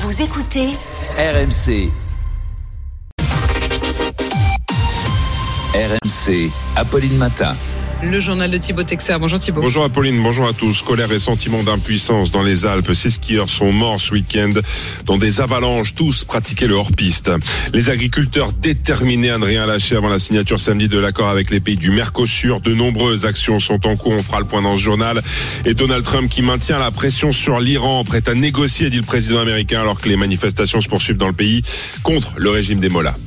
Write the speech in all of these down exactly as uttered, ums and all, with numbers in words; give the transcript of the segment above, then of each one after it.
Vous écoutez R M C. R M C, Apolline Matin. Le journal de Thibaut Texer. Bonjour Thibaut. Bonjour Apolline, bonjour à tous. Colère et sentiment d'impuissance dans les Alpes. Ces skieurs sont morts ce week-end dans des avalanches. Tous pratiquaient le hors-piste. Les agriculteurs déterminés à ne rien lâcher avant la signature samedi de l'accord avec les pays du Mercosur. De nombreuses actions sont en cours. On fera le point dans ce journal. Et Donald Trump qui maintient la pression sur l'Iran, prêt à négocier, dit le président américain, alors que les manifestations se poursuivent dans le pays contre le régime des Mollahs.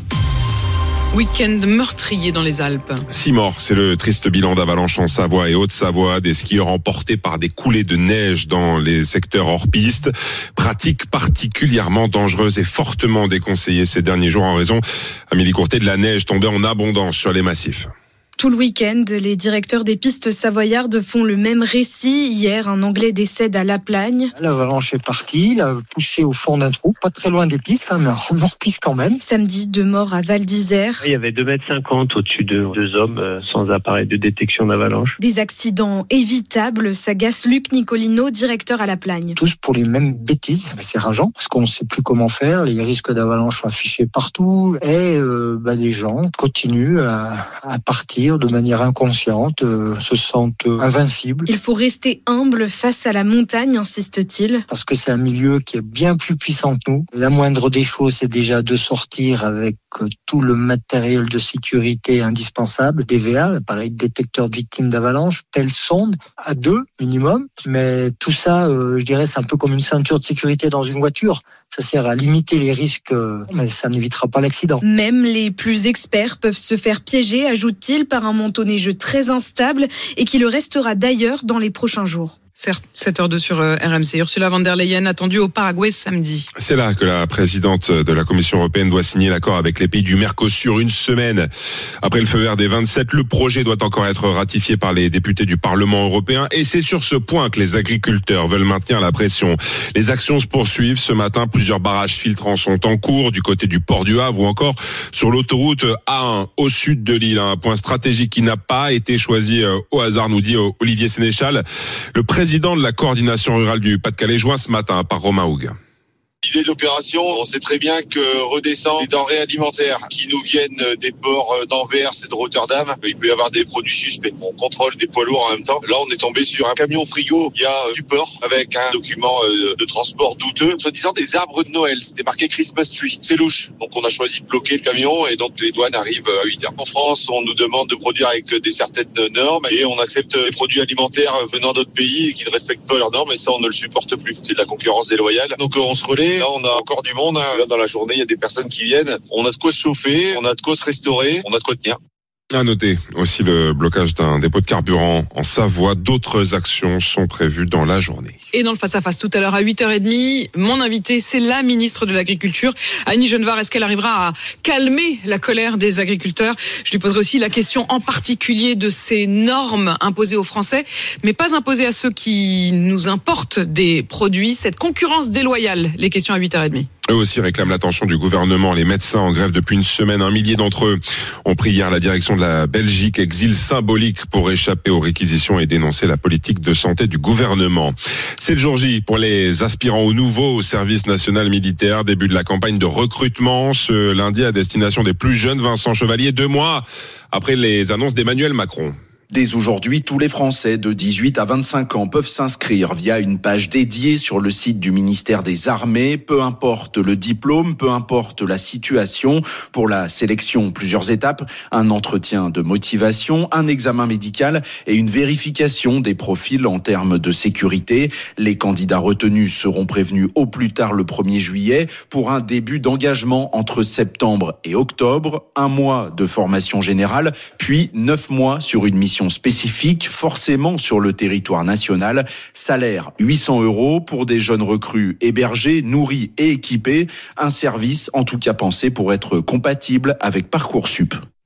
Week-end meurtrier dans les Alpes. Six morts, c'est le triste bilan d'avalanche en Savoie et Haute-Savoie. Des skieurs emportés par des coulées de neige dans les secteurs hors piste. Pratique particulièrement dangereuse et fortement déconseillée ces derniers jours en raison, Amélie Courtet, de la neige tombée en abondance sur les massifs. Tout le week-end, les directeurs des pistes savoyardes font le même récit. Hier, un Anglais décède à La Plagne. L'avalanche est partie, il a poussé au fond d'un trou, pas très loin des pistes, hein, mais en hors-piste quand même. Samedi, deux morts à Val d'Isère. Il y avait deux mètres cinquante au-dessus de deux hommes euh, sans appareil de détection d'avalanche. Des accidents évitables, s'agace Luc Nicolino, directeur à La Plagne. Tous pour les mêmes bêtises, c'est rageant, parce qu'on ne sait plus comment faire, les risques d'avalanche sont affichés partout, et euh, bah, les gens continuent à, à partir de manière inconsciente, euh, se sentent invincibles. Il faut rester humble face à la montagne, insiste-t-il. Parce que c'est un milieu qui est bien plus puissant que nous. La moindre des choses, c'est déjà de sortir avec euh, tout le matériel de sécurité indispensable, D V A, appareil détecteur de victimes d'avalanche, pelle sonde, à deux minimum. Mais tout ça, euh, je dirais, c'est un peu comme une ceinture de sécurité dans une voiture. Ça sert à limiter les risques, euh, mais ça n'évitera pas l'accident. Même les plus experts peuvent se faire piéger, ajoute-t-il, par un manteau neigeux très instable et qui le restera d'ailleurs dans les prochains jours. Certes, sept heures deux sur R M C. Ursula von der Leyen attendue au Paraguay samedi. C'est là que la présidente de la Commission européenne doit signer l'accord avec les pays du Mercosur une semaine après le feu vert des vingt-sept. Le projet doit encore être ratifié par les députés du Parlement européen et c'est sur ce point que les agriculteurs veulent maintenir la pression. Les actions se poursuivent. Ce matin, plusieurs barrages filtrants sont en cours du côté du port du Havre ou encore sur l'autoroute A un au sud de l'île. Un point stratégique qui n'a pas été choisi au hasard, nous dit Olivier Sénéchal, le président président de la coordination rurale du Pas-de-Calais, joint ce matin par Romain Houg. L'idée de l'opération, on sait très bien que redescendent les denrées alimentaires qui nous viennent des ports d'Anvers et de Rotterdam. Il peut y avoir des produits suspects. On contrôle des poids lourds en même temps. Là, on est tombé sur un camion frigo. Il y a du port avec un document de transport douteux, soi-disant des arbres de Noël. C'était marqué Christmas Tree. C'est louche. Donc, on a choisi de bloquer le camion et donc les douanes arrivent à huit heures. En France, on nous demande de produire avec des certaines normes et on accepte des produits alimentaires venant d'autres pays qui ne respectent pas leurs normes et ça, on ne le supporte plus. C'est de la concurrence déloyale. Donc, on se relaie. Là, on a encore du monde. Là, dans la journée, il y a des personnes qui viennent. On a de quoi se chauffer, on a de quoi se restaurer, on a de quoi tenir. À noter aussi le blocage d'un dépôt de carburant en Savoie. D'autres actions sont prévues dans la journée. Et dans le face-à-face tout à l'heure à huit heures trente, mon invité, c'est la ministre de l'Agriculture, Annie Genevard. Est-ce qu'elle arrivera à calmer la colère des agriculteurs ? Je lui poserai aussi la question en particulier de ces normes imposées aux Français, mais pas imposées à ceux qui nous importent des produits. Cette concurrence déloyale, les questions à huit heures trente. Eux aussi réclament l'attention du gouvernement. Les médecins en grève depuis une semaine, un millier d'entre eux ont pris hier la direction de la Belgique, exil symbolique pour échapper aux réquisitions et dénoncer la politique de santé du gouvernement. C'est le jour J pour les aspirants au nouveau service national militaire. Début de la campagne de recrutement ce lundi à destination des plus jeunes. Vincent Chevalier, deux mois après les annonces d'Emmanuel Macron. Dès aujourd'hui, tous les Français de dix-huit à vingt-cinq ans peuvent s'inscrire via une page dédiée sur le site du ministère des Armées. Peu importe le diplôme, peu importe la situation. Pour la sélection, plusieurs étapes. Un entretien de motivation, un examen médical et une vérification des profils en termes de sécurité. Les candidats retenus seront prévenus au plus tard le premier juillet pour un début d'engagement entre septembre et octobre. Un mois de formation générale, puis neuf mois sur une mission spécifique, forcément sur le territoire national. Salaire huit cents euros pour des jeunes recrues hébergés, nourris et équipés. Un service en tout cas pensé pour être compatible avec Parcoursup.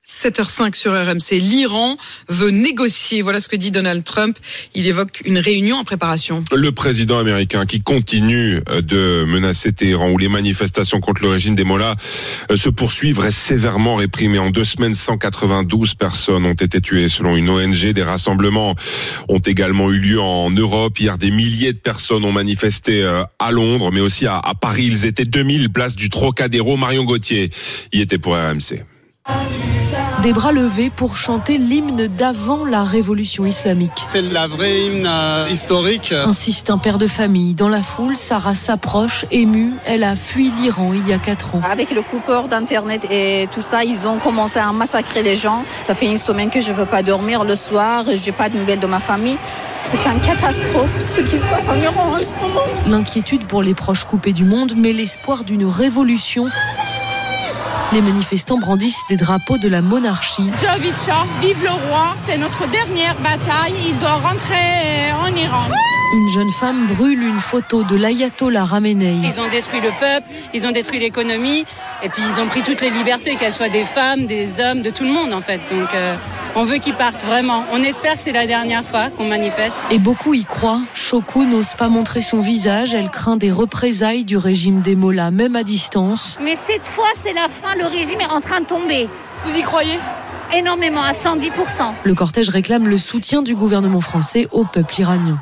sept heures cinq sur R M C. L'Iran veut négocier. Voilà ce que dit Donald Trump. Il évoque une réunion en préparation. Le président américain qui continue de menacer Téhéran, où les manifestations contre le régime des Mollahs se poursuivent, restent sévèrement réprimées. En deux semaines, cent quatre-vingt-douze personnes ont été tuées selon une O N G. Des rassemblements ont également eu lieu en Europe. Hier, des milliers de personnes ont manifesté à Londres, mais aussi à Paris. Ils étaient deux mille place du Trocadéro. Marion Gauthier y était pour R M C. Des bras levés pour chanter l'hymne d'avant la révolution islamique. C'est la vraie hymne euh, historique. Insiste un père de famille. Dans la foule, Sarah s'approche, émue. Elle a fui l'Iran il y a quatre ans. Avec le coupeur d'internet et tout ça, ils ont commencé à massacrer les gens. Ça fait une semaine que je ne veux pas dormir le soir. J'ai pas de nouvelles de ma famille. C'est une catastrophe ce qui se passe en Iran en ce moment. L'inquiétude pour les proches coupés du monde, mais l'espoir d'une révolution. Les manifestants brandissent des drapeaux de la monarchie. Jovicha, vive le roi, c'est notre dernière bataille, il doit rentrer en Iran. Une jeune femme brûle une photo de l'ayatollah Khamenei. Ils ont détruit le peuple, ils ont détruit l'économie, et puis ils ont pris toutes les libertés, qu'elles soient des femmes, des hommes, de tout le monde en fait. Donc euh, on veut qu'ils partent vraiment. On espère que c'est la dernière fois qu'on manifeste. Et beaucoup y croient. Choku n'ose pas montrer son visage, elle craint des représailles du régime des Mollahs, même à distance. Mais cette fois, c'est la fin, le régime est en train de tomber. Vous y croyez ? Énormément, à cent dix pour cent. Le cortège réclame le soutien du gouvernement français au peuple iranien.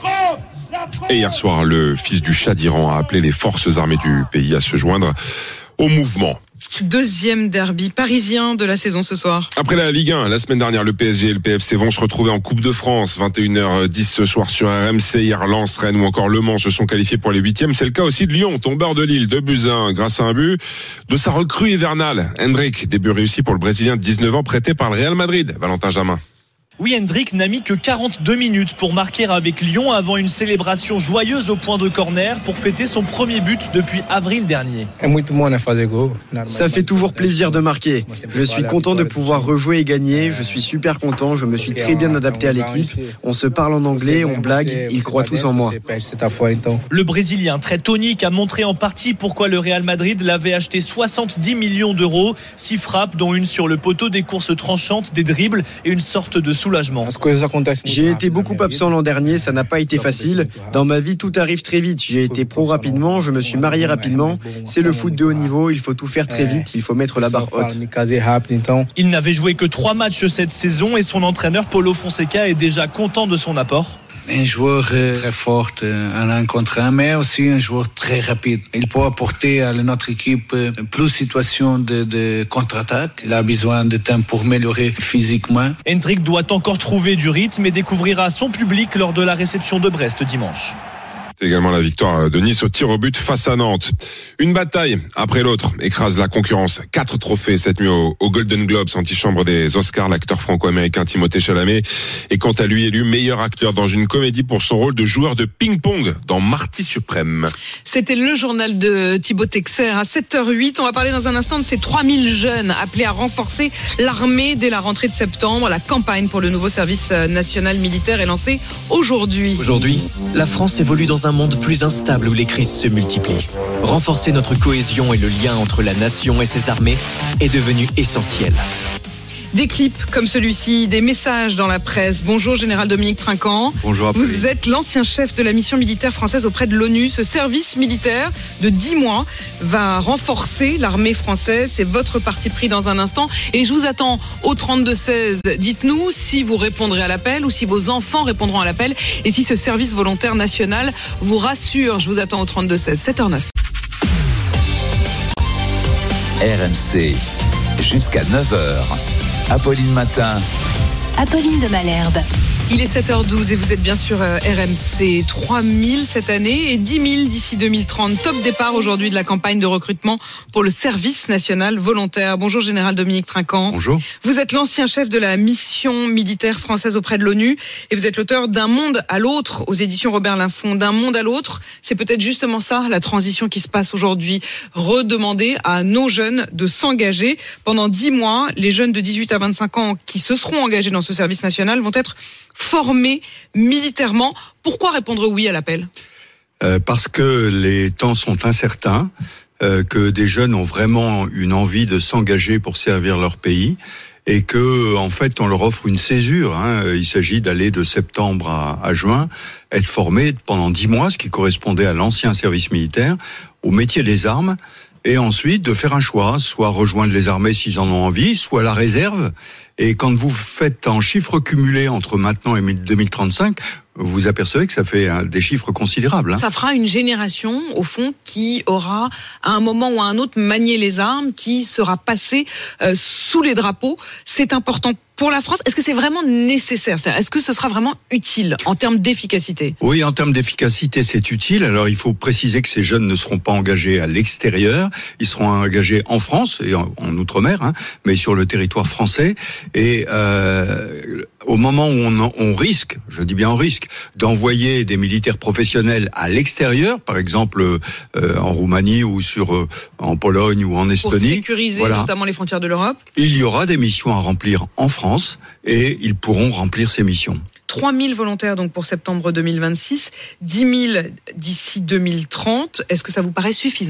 Et hier soir, le fils du Shah d'Iran a appelé les forces armées du pays à se joindre au mouvement. Deuxième derby parisien de la saison ce soir. Après la Ligue un, la semaine dernière, le P S G et le P F C vont se retrouver en Coupe de France. vingt et une heures dix ce soir sur R M C. Hier, Lens, Rennes ou encore Le Mans se sont qualifiés pour les huitièmes. C'est le cas aussi de Lyon, tombeur de Lille, deux buts à un grâce à un but de sa recrue hivernale. Hendrick, début réussi pour le Brésilien de dix-neuf ans prêté par le Real Madrid. Valentin Jamin. Oui, Hendrick n'a mis que quarante-deux minutes pour marquer avec Lyon avant une célébration joyeuse au point de corner pour fêter son premier but depuis avril dernier. Ça fait toujours plaisir de marquer. Je suis content de pouvoir rejouer et gagner. Je suis super content. Je me suis très bien adapté à l'équipe. On se parle en anglais, on blague. Ils croient tous en moi. Le Brésilien, très tonique, a montré en partie pourquoi le Real Madrid l'avait acheté soixante-dix millions d'euros. Six frappes, dont une sur le poteau, des courses tranchantes, des dribbles et une sorte de soulagement. J'ai été beaucoup absent l'an dernier, ça n'a pas été facile. Dans ma vie, tout arrive très vite. J'ai été pro rapidement, je me suis marié rapidement. C'est le foot de haut niveau, il faut tout faire très vite, il faut mettre la barre haute. Il n'avait joué que trois matchs cette saison et son entraîneur Paulo Fonseca est déjà content de son apport. Un joueur très fort, un un contre un, mais aussi un joueur très rapide. Il peut apporter à notre équipe plus de situations de, de contre-attaque. Il a besoin de temps pour améliorer physiquement. Hendrick doit encore trouver du rythme et découvrira son public lors de la réception de Brest dimanche. C'est également la victoire de Nice au tir au but face à Nantes. Une bataille après l'autre écrase la concurrence. Quatre trophées cette nuit au, au Golden Globes, antichambre des Oscars. L'acteur franco-américain Timothée Chalamet est quant à lui élu meilleur acteur dans une comédie pour son rôle de joueur de ping-pong dans Marty Suprême. C'était le journal de Thibaut Texer à sept heures huit. On va parler dans un instant de ces trois mille jeunes appelés à renforcer l'armée dès la rentrée de septembre. La campagne pour le nouveau service national militaire est lancée aujourd'hui. Aujourd'hui, la France évolue dans un un monde plus instable où les crises se multiplient. Renforcer notre cohésion et le lien entre la nation et ses armées est devenu essentiel. Des clips comme celui-ci, des messages dans la presse. Bonjour Général Dominique Trinquant. Bonjour. Vous êtes l'ancien chef de la mission militaire française auprès de l'ONU. Ce service militaire de dix mois va renforcer l'armée française. C'est votre parti pris dans un instant. Et je vous attends au trente-deux seize. Dites-nous si vous répondrez à l'appel ou si vos enfants répondront à l'appel. Et si ce service volontaire national vous rassure. Je vous attends au trente-deux seize, sept heures neuf. R M C, jusqu'à neuf heures. Apolline Matin. Apolline de Malherbe. Il est sept heures douze et vous êtes bien sur R M C. trois mille cette année et dix mille d'ici deux mille trente. Top départ aujourd'hui de la campagne de recrutement pour le service national volontaire. Bonjour Général Dominique Trinquant. Bonjour. Vous êtes l'ancien chef de la mission militaire française auprès de l'ONU et vous êtes l'auteur d'Un monde à l'autre aux éditions Robert Laffont. D'un monde à l'autre, c'est peut-être justement ça la transition qui se passe aujourd'hui. Redemander à nos jeunes de s'engager. Pendant dix mois, les jeunes de dix-huit à vingt-cinq ans qui se seront engagés dans ce service national vont être formés militairement. Pourquoi répondre oui à l'appel ? euh, Parce que les temps sont incertains. euh, que des jeunes ont vraiment une envie de s'engager pour servir leur pays. Et que, en fait, on leur offre une césure. Hein. Il s'agit d'aller de septembre à, à juin, être formés pendant dix mois, ce qui correspondait à l'ancien service militaire, au métier des armes, et ensuite de faire un choix, soit rejoindre les armées s'ils en ont envie, soit la réserve. Et quand vous faites en chiffres cumulés entre maintenant et deux mille trente-cinq, vous apercevez que ça fait des chiffres considérables. Hein. Ça fera une génération, au fond, qui aura, à un moment ou à un autre, manié les armes, qui sera passée euh, sous les drapeaux. C'est important pour la France. Est-ce que c'est vraiment nécessaire ? Est-ce que ce sera vraiment utile en termes d'efficacité ? Oui, en termes d'efficacité, c'est utile. Alors, il faut préciser que ces jeunes ne seront pas engagés à l'extérieur. Ils seront engagés en France et en, en Outre-mer, hein, mais sur le territoire français. Et euh, au moment où on, on risque, je dis bien on risque, d'envoyer des militaires professionnels à l'extérieur, par exemple euh, en Roumanie ou sur euh, en Pologne ou en Estonie, pour sécuriser voilà, notamment les frontières de l'Europe. Il y aura des missions à remplir en France et ils pourront remplir ces missions. trois mille volontaires donc pour septembre deux mille vingt-six, dix mille d'ici deux mille trente. Est-ce que ça vous paraît suffisant ?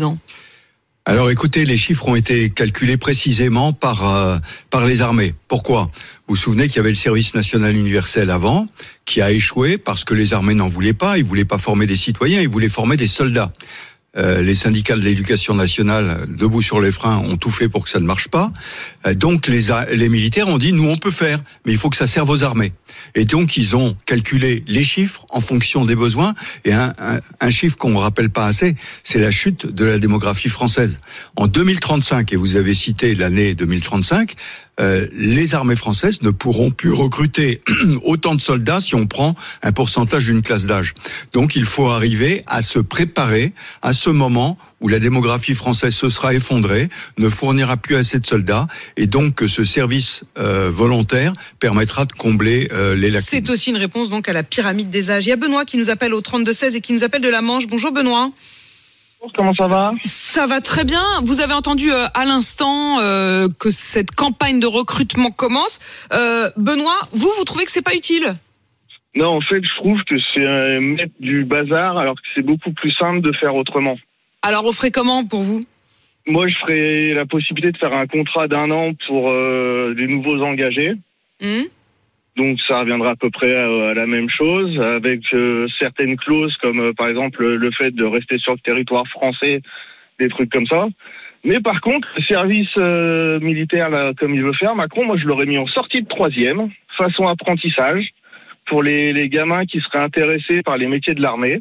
Alors écoutez, les chiffres ont été calculés précisément par euh, par les armées. Pourquoi ? Vous vous souvenez qu'il y avait le service national universel avant, qui a échoué parce que les armées n'en voulaient pas, ils voulaient pas former des citoyens, ils voulaient former des soldats. Euh, les syndicats de l'éducation nationale, debout sur les freins, ont tout fait pour que ça ne marche pas. Euh, donc les, les militaires ont dit, nous on peut faire, mais il faut que ça serve aux armées. Et donc ils ont calculé les chiffres en fonction des besoins. Et un, un, un chiffre qu'on ne rappelle pas assez, c'est la chute de la démographie française. En deux mille trente-cinq, et vous avez cité l'année deux mille trente-cinq, euh, les armées françaises ne pourront plus recruter autant de soldats si on prend un pourcentage d'une classe d'âge. Donc il faut arriver à se préparer à ce moment où la démographie française se sera effondrée, ne fournira plus assez de soldats, et donc que ce service euh, volontaire permettra de combler euh, les lacunes. C'est aussi une réponse donc à la pyramide des âges. Il y a Benoît qui nous appelle au trente-deux seize et qui nous appelle de la Manche. Bonjour Benoît. Comment ça va ? Ça va très bien. Vous avez entendu euh, à l'instant euh, que cette campagne de recrutement commence. Euh, Benoît, vous, vous trouvez que c'est pas utile ? Non, en fait, je trouve que c'est euh, mettre du bazar alors que c'est beaucoup plus simple de faire autrement. Alors, on ferait comment pour vous ? Moi, je ferais la possibilité de faire un contrat d'un an pour euh, des nouveaux engagés. Mmh. Donc, ça reviendra à peu près à, à la même chose, avec euh, certaines clauses comme, euh, par exemple, le fait de rester sur le territoire français, des trucs comme ça. Mais par contre, le service euh, militaire, là, comme il veut faire, Macron, moi, je l'aurais mis en sortie de troisième, façon apprentissage, pour les, les gamins qui seraient intéressés par les métiers de l'armée.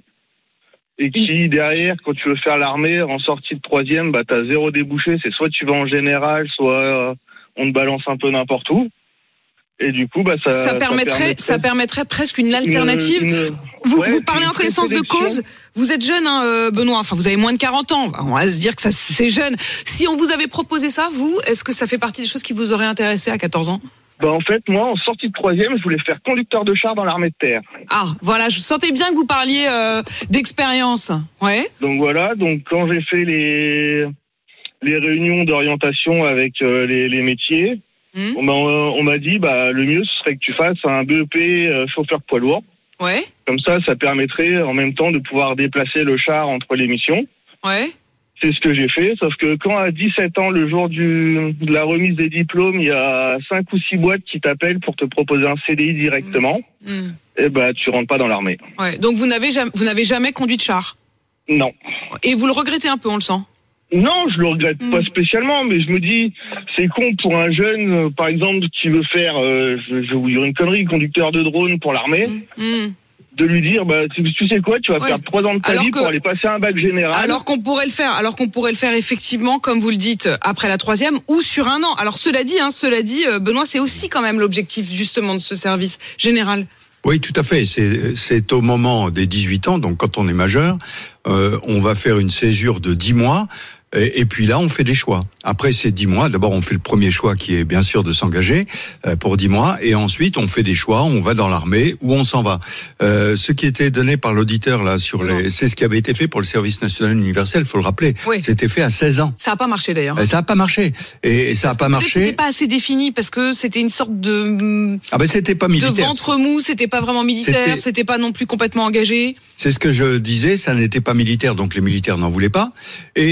Et qui, derrière, quand tu veux faire l'armée, en sortie de troisième, bah, t'as zéro débouché. C'est soit tu vas en général, soit euh, on te balance un peu n'importe où. Et du coup, bah, ça, ça permettrait, ça permettrait, ça permettrait presque une alternative. Une, une, vous, ouais, vous parlez en connaissance de cause. Vous êtes jeune, hein, Benoît. Enfin, vous avez moins de quarante ans. On va se dire que ça, c'est jeune. Si on vous avait proposé ça, vous, est-ce que ça fait partie des choses qui vous auraient intéressé à quatorze ans? Bah en fait, moi, en sortie de troisième, je voulais faire conducteur de char dans l'armée de terre. Ah, voilà, je sentais bien que vous parliez euh, d'expérience. Ouais. Donc voilà, donc quand j'ai fait les les réunions d'orientation avec euh, les, les métiers, mmh. on m'a on m'a dit bah le mieux ce serait que tu fasses un B E P euh, chauffeur poids lourd. Ouais. Comme ça, ça permettrait en même temps de pouvoir déplacer le char entre les missions. Ouais. C'est ce que j'ai fait, sauf que quand à dix-sept ans, le jour du, de la remise des diplômes, il y a cinq ou six boîtes qui t'appellent pour te proposer un C D I directement, mmh. et bah tu rentres pas dans l'armée. Ouais. Donc vous n'avez jamais, vous n'avez jamais conduit de char? Non. Et vous le regrettez un peu, on le sent? Non, je le regrette mmh. pas spécialement, mais je me dis, c'est con pour un jeune, euh, par exemple, qui veut faire, euh, je, je vais vous dire une connerie, conducteur de drone pour l'armée. Mmh. De lui dire, bah, tu, tu sais quoi, tu vas ouais. faire trois ans de ta alors vie que, pour aller passer un bac général. Alors qu'on pourrait le faire, alors qu'on pourrait le faire effectivement, comme vous le dites, après la troisième ou sur un an. Alors cela dit, hein, cela dit, Benoît, c'est aussi quand même l'objectif justement de ce service général. Oui, tout à fait. C'est, c'est au moment des dix-huit ans, donc quand on est majeur, euh, on va faire une césure de dix mois. Et, et puis là, on fait des choix. Après ces dix mois, d'abord, on fait le premier choix qui est bien sûr de s'engager euh, pour dix mois. Et ensuite, on fait des choix. On va dans l'armée ou on s'en va. Euh, ce qui était donné par l'auditeur là sur non. les, c'est ce qui avait été fait pour le service national universel. Faut le rappeler. Oui. C'était fait à seize ans. Ça a pas marché d'ailleurs. Ça a pas marché. Et, et ça parce a pas marché. C'était pas assez défini parce que c'était une sorte de. Ah ben c'était pas militaire. De ventre mou. C'était pas vraiment militaire. C'était, c'était pas non plus complètement engagé. C'est ce que je disais. Ça n'était pas militaire, donc les militaires n'en voulaient pas. Et c'est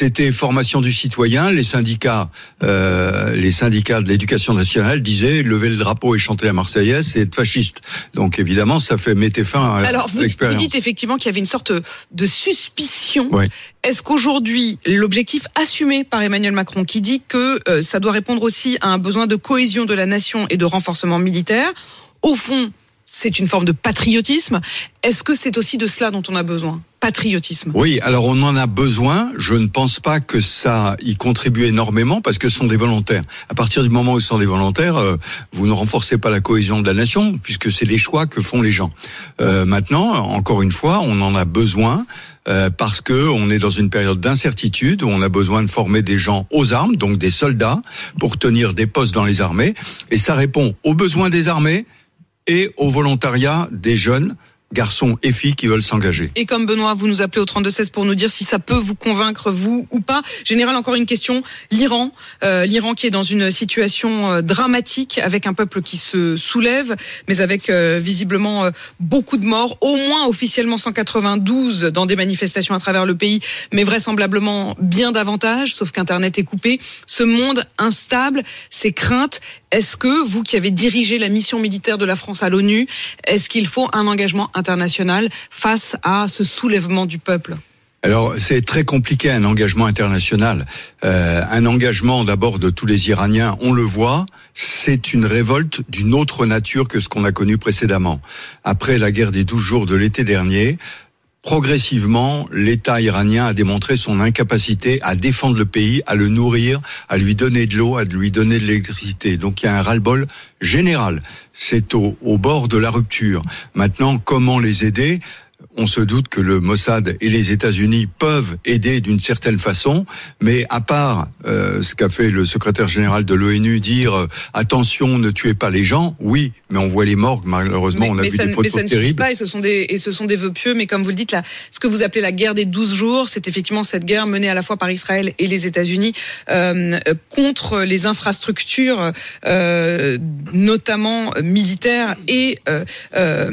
c'était formation du citoyen. Les syndicats, euh, les syndicats de l'éducation nationale disaient lever le drapeau et chanter la Marseillaise, c'est être fasciste. Donc évidemment, ça fait mettre fin à, Alors, à vous, l'expérience. vous dites effectivement qu'il y avait une sorte de suspicion. Oui. Est-ce qu'aujourd'hui, l'objectif assumé par Emmanuel Macron, qui dit que euh, ça doit répondre aussi à un besoin de cohésion de la nation et de renforcement militaire, au fond, c'est une forme de patriotisme. Est-ce que c'est aussi de cela dont on a besoin ? Patriotisme. Oui, alors on en a besoin. Je ne pense pas que ça y contribue énormément parce que ce sont des volontaires. À partir du moment où ce sont des volontaires, euh, vous ne renforcez pas la cohésion de la nation puisque c'est les choix que font les gens. Euh, maintenant, encore une fois, on en a besoin euh, parce que on est dans une période d'incertitude où on a besoin de former des gens aux armes, donc des soldats, pour tenir des postes dans les armées. Et ça répond aux besoins des armées et au volontariat des jeunes garçons et filles qui veulent s'engager. Et comme Benoît, vous nous appelez au trente-deux seize pour nous dire si ça peut vous convaincre, vous ou pas. Général, encore une question. L'Iran, euh, l'Iran qui est dans une situation euh, dramatique avec un peuple qui se soulève, mais avec euh, visiblement euh, beaucoup de morts, au moins officiellement cent quatre-vingt-douze dans des manifestations à travers le pays, mais vraisemblablement bien davantage, sauf qu'Internet est coupé. Ce monde instable, ces craintes, est-ce que vous qui avez dirigé la mission militaire de la France à l'ONU, est-ce qu'il faut un engagement international face à ce soulèvement du peuple ? Alors, c'est très compliqué un engagement international. Euh, un engagement d'abord de tous les Iraniens, on le voit, c'est une révolte d'une autre nature que ce qu'on a connu précédemment. Après la guerre des douze jours de l'été dernier, progressivement, l'État iranien a démontré son incapacité à défendre le pays, à le nourrir, à lui donner de l'eau, à lui donner de l'électricité. Donc il y a un ras-le-bol général. C'est au, au bord de la rupture. Maintenant, comment les aider ? On se doute que le Mossad et les États-Unis peuvent aider d'une certaine façon, mais à part euh, ce qu'a fait le secrétaire général de l'ONU, dire euh, attention, ne tuez pas les gens, oui, mais on voit les morgues, malheureusement, mais, on a mais vu ça, des photos mais ça terribles. Ne suffit pas, et ce sont des et ce sont des vœux pieux, mais comme vous le dites là, ce que vous appelez la guerre des douze jours, c'est effectivement cette guerre menée à la fois par Israël et les États-Unis euh, contre les infrastructures, euh, notamment militaires, et, euh, euh,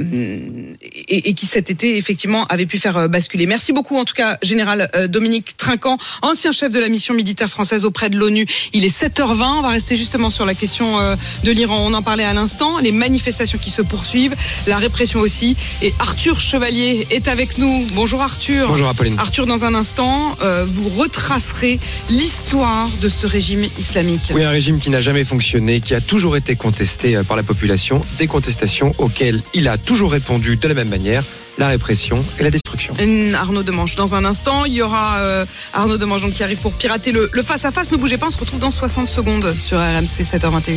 et et qui cet été effectivement avait pu faire basculer. Merci beaucoup en tout cas, Général Dominique Trinquant, ancien chef de la mission militaire française auprès de l'ONU. Il est sept heures vingt, on va rester justement sur la question de l'Iran. On en parlait à l'instant, les manifestations qui se poursuivent, la répression aussi. Et Arthur Chevalier est avec nous. Bonjour Arthur. Bonjour Apolline. Arthur, dans un instant, euh, vous retracerez l'histoire de ce régime islamique. Oui, un régime qui n'a jamais fonctionné, qui a toujours été contesté par la population, des contestations auxquelles il a toujours répondu de la même manière, la répression et la destruction. Arnaud Demange, dans un instant, il y aura euh, Arnaud Demange qui arrive pour pirater le, le face-à-face. Ne bougez pas, on se retrouve dans soixante secondes sur R M C sept heures vingt et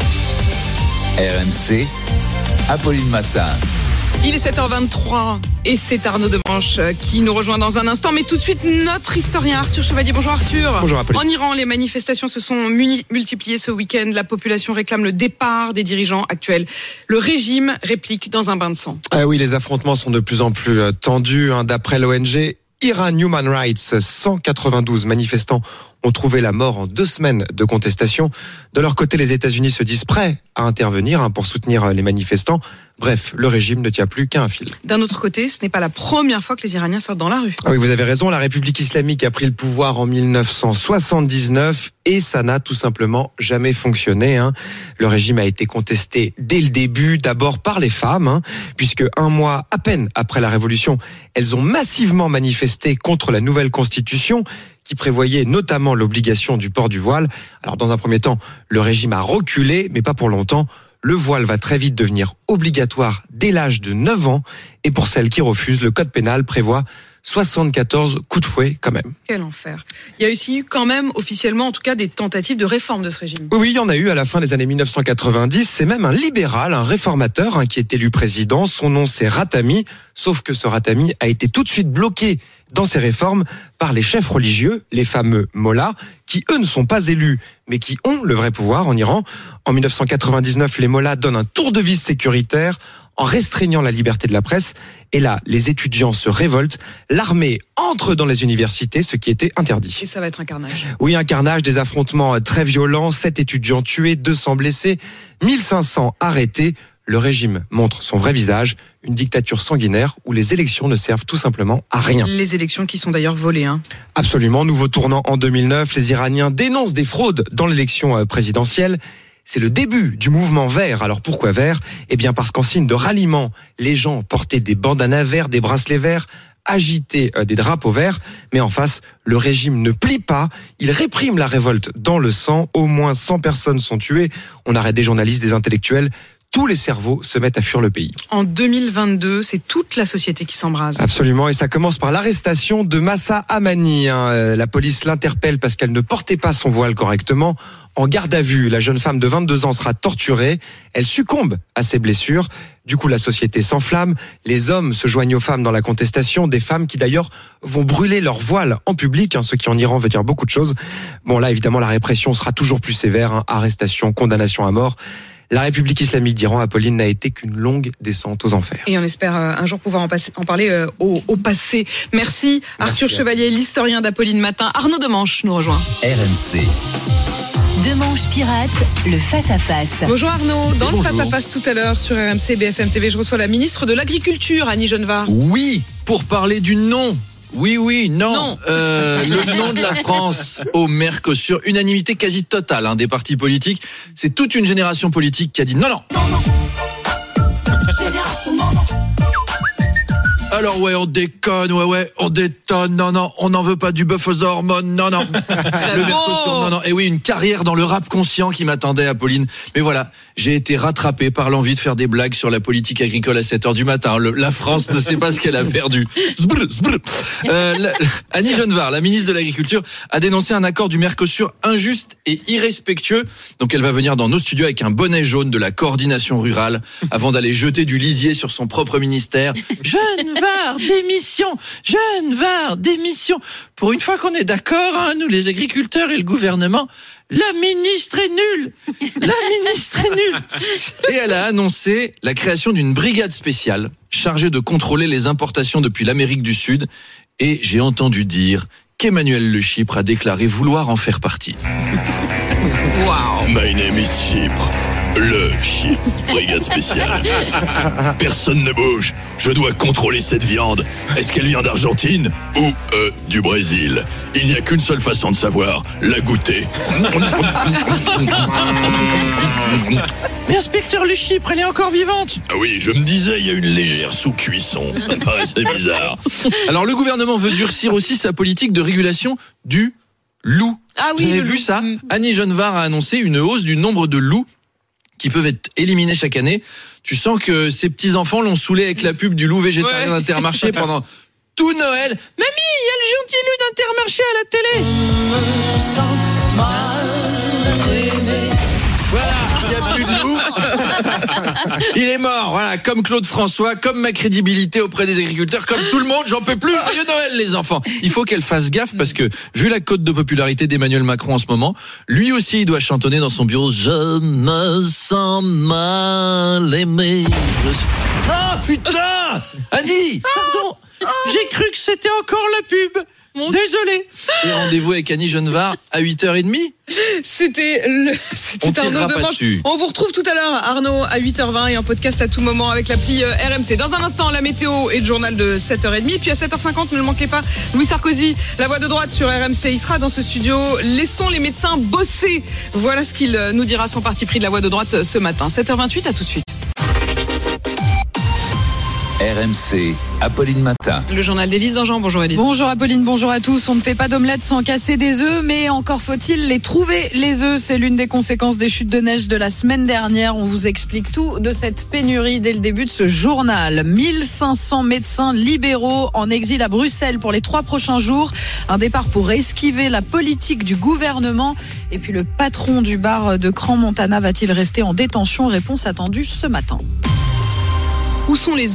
une. R M C, Apolline Matin. Il est sept heures vingt-trois et c'est Arnaud Demanche qui nous rejoint dans un instant. Mais tout de suite, notre historien Arthur Chevalier. Bonjour Arthur. Bonjour Apolline. En Iran, les manifestations se sont muni- multipliées ce week-end. La population réclame le départ des dirigeants actuels. Le régime réplique dans un bain de sang. Ah oui, les affrontements sont de plus en plus tendus. Hein. D'après l'O N G Iran Human Rights, cent quatre-vingt-douze manifestants ont trouvé la mort en deux semaines de contestation. De leur côté, les États-Unis se disent prêts à intervenir hein, pour soutenir les manifestants. Bref, le régime ne tient plus qu'à un fil. D'un autre côté, ce n'est pas la première fois que les Iraniens sortent dans la rue. Ah oui, vous avez raison, la République islamique a pris le pouvoir en mille neuf cent soixante-dix-neuf et ça n'a tout simplement jamais fonctionné. Hein. Le régime a été contesté dès le début, d'abord par les femmes, hein, puisque un mois à peine après la Révolution, elles ont massivement manifesté contre la nouvelle constitution qui prévoyait notamment l'obligation du port du voile. Alors dans un premier temps, le régime a reculé, mais pas pour longtemps. Le voile va très vite devenir obligatoire dès l'âge de neuf ans. Et pour celles qui refusent, le code pénal prévoit soixante-quatorze coups de fouet quand même. Quel enfer. Il y a aussi eu quand même, officiellement en tout cas, des tentatives de réforme de ce régime. Oui, il y en a eu à la fin des années mille neuf cent quatre-vingt-dix. C'est même un libéral, un réformateur hein, qui est élu président. Son nom c'est Ratami. Sauf que ce Ratami a été tout de suite bloqué dans ses réformes par les chefs religieux, les fameux mollahs, qui eux ne sont pas élus, mais qui ont le vrai pouvoir en Iran. En mille neuf cent quatre-vingt-dix-neuf, les mollahs donnent un tour de vis sécuritaire en restreignant la liberté de la presse. Et là, les étudiants se révoltent. L'armée entre dans les universités, ce qui était interdit. Et ça va être un carnage. Oui, un carnage, des affrontements très violents. Sept étudiants tués, deux cents blessés, mille cinq cents arrêtés. le régime montre son vrai visage, une dictature sanguinaire où les élections ne servent tout simplement à rien. Les élections qui sont d'ailleurs volées. Hein. Absolument, nouveau tournant en deux mille neuf, les Iraniens dénoncent des fraudes dans l'élection présidentielle. C'est le début du mouvement vert. Alors pourquoi vert ? Eh bien parce qu'en signe de ralliement, les gens portaient des bandanas verts, des bracelets verts, agitaient des drapeaux verts. Mais en face, le régime ne plie pas. Il réprime la révolte dans le sang. Au moins cent personnes sont tuées. On arrête des journalistes, des intellectuels. Tous les cerveaux se mettent à fuir le pays. En deux mille vingt-deux, c'est toute la société qui s'embrase. Absolument, et ça commence par l'arrestation de Mahsa Amani. Hein. La police l'interpelle parce qu'elle ne portait pas son voile correctement. En garde à vue, la jeune femme de vingt-deux ans sera torturée. Elle succombe à ses blessures. Du coup, la société s'enflamme. Les hommes se joignent aux femmes dans la contestation. Des femmes qui d'ailleurs vont brûler leur voile en public, hein, ce qui en Iran veut dire beaucoup de choses. Bon, là, évidemment, la répression sera toujours plus sévère. Hein. Arrestation, condamnation à mort. La République islamique d'Iran, Apolline, n'a été qu'une longue descente aux enfers. Et on espère euh, un jour pouvoir en, passer, en parler euh, au, au passé. Merci, Merci Arthur Chevalier, l'historien d'Apolline Matin. Arnaud Demanche nous rejoint. R M C. Demanche Pirate, le face-à-face. Bonjour Arnaud, dans Bonjour. le face-à-face tout à l'heure sur R M C, B F M T V, je reçois la ministre de l'Agriculture, Annie Genevard. Oui, pour parler du non. Oui, oui, non. non. Euh, le nom de la France au Mercosur, unanimité quasi totale hein, des partis politiques. C'est toute une génération politique qui a dit non, non. Non, non. Génération non, non. Alors ouais, on déconne, ouais, ouais, on détonne, non, non, on n'en veut pas du bœuf aux hormones, non, non. Le Mercosur, non, non. Et oui, une carrière dans le rap conscient qui m'attendait, Apolline. Mais voilà, j'ai été rattrapé par l'envie de faire des blagues sur la politique agricole à sept heures du matin. Le, la France ne sait pas ce qu'elle a perdu. Zbrr, zbrr. Euh, la, Annie Genevard, la ministre de l'Agriculture, a dénoncé un accord du Mercosur injuste et irrespectueux. Donc elle va venir dans nos studios avec un bonnet jaune de la coordination rurale avant d'aller jeter du lisier sur son propre ministère. Genevard démission, Genevard démission. Pour une fois qu'on est d'accord, hein, nous les agriculteurs et le gouvernement, la ministre est nulle. La ministre est nulle. Et elle a annoncé la création d'une brigade spéciale chargée de contrôler les importations depuis l'Amérique du Sud. Et j'ai entendu dire qu'Emmanuel Le Chypre a déclaré vouloir en faire partie. Wow. My name is Chypre. Le Chypre, brigade spéciale. Personne ne bouge. Je dois contrôler cette viande. Est-ce qu'elle vient d'Argentine ou euh, du Brésil? Il n'y a qu'une seule façon de savoir, la goûter. Mais inspecteur Le Chypre, elle est encore vivante. Ah oui, je me disais, il y a une légère sous-cuisson. Ça me paraissait bizarre. Alors le gouvernement veut durcir aussi sa politique de régulation du loup. Ah oui, vous avez le vu loup. ça? Annie Genevard a annoncé une hausse du nombre de loups qui peuvent être éliminés chaque année. Tu sens que ces petits-enfants l'ont saoulé avec la pub du loup végétarien ouais. d'Intermarché pendant tout Noël. Mamie, il y a le gentil loup d'Intermarché à la télé. Voilà, il n'y a plus de loup. Il est mort, voilà, comme Claude François, comme ma crédibilité auprès des agriculteurs, comme tout le monde, j'en peux plus. Joyeux Noël les enfants. Il faut qu'elle fasse gaffe parce que, vu la cote de popularité d'Emmanuel Macron en ce moment, lui aussi il doit chantonner dans son bureau. Je me sens mal aimé. Ah putain, Annie, pardon, j'ai cru que c'était encore la pub. Désolé. Et rendez-vous avec Annie Genevard à huit heures trente. C'était le c'était On tirera Arnaud pas dessus. On vous retrouve tout à l'heure, Arnaud, à huit heures vingt et en podcast à tout moment avec l'appli R M C. Dans un instant, la météo et le journal de sept heures trente. Puis à sept heures cinquante, ne le manquez pas, Louis Sarkozy, la voix de droite sur R M C. Il sera dans ce studio. Laissons les médecins bosser. Voilà ce qu'il nous dira, son parti pris de la voix de droite ce matin. sept heures vingt-huit, à tout de suite. R M C, Apolline Matin. Le journal d'Élise Dangean. Bonjour Élise. Bonjour Apolline, bonjour à tous. On ne fait pas d'omelette sans casser des œufs, mais encore faut-il les trouver, les œufs. C'est l'une des conséquences des chutes de neige de la semaine dernière. On vous explique tout de cette pénurie dès le début de ce journal. mille cinq cents médecins libéraux en exil à Bruxelles pour les trois prochains jours. Un départ pour esquiver la politique du gouvernement. Et puis le patron du bar de Crans-Montana va-t-il rester en détention? Réponse attendue ce matin. Où sont les œufs?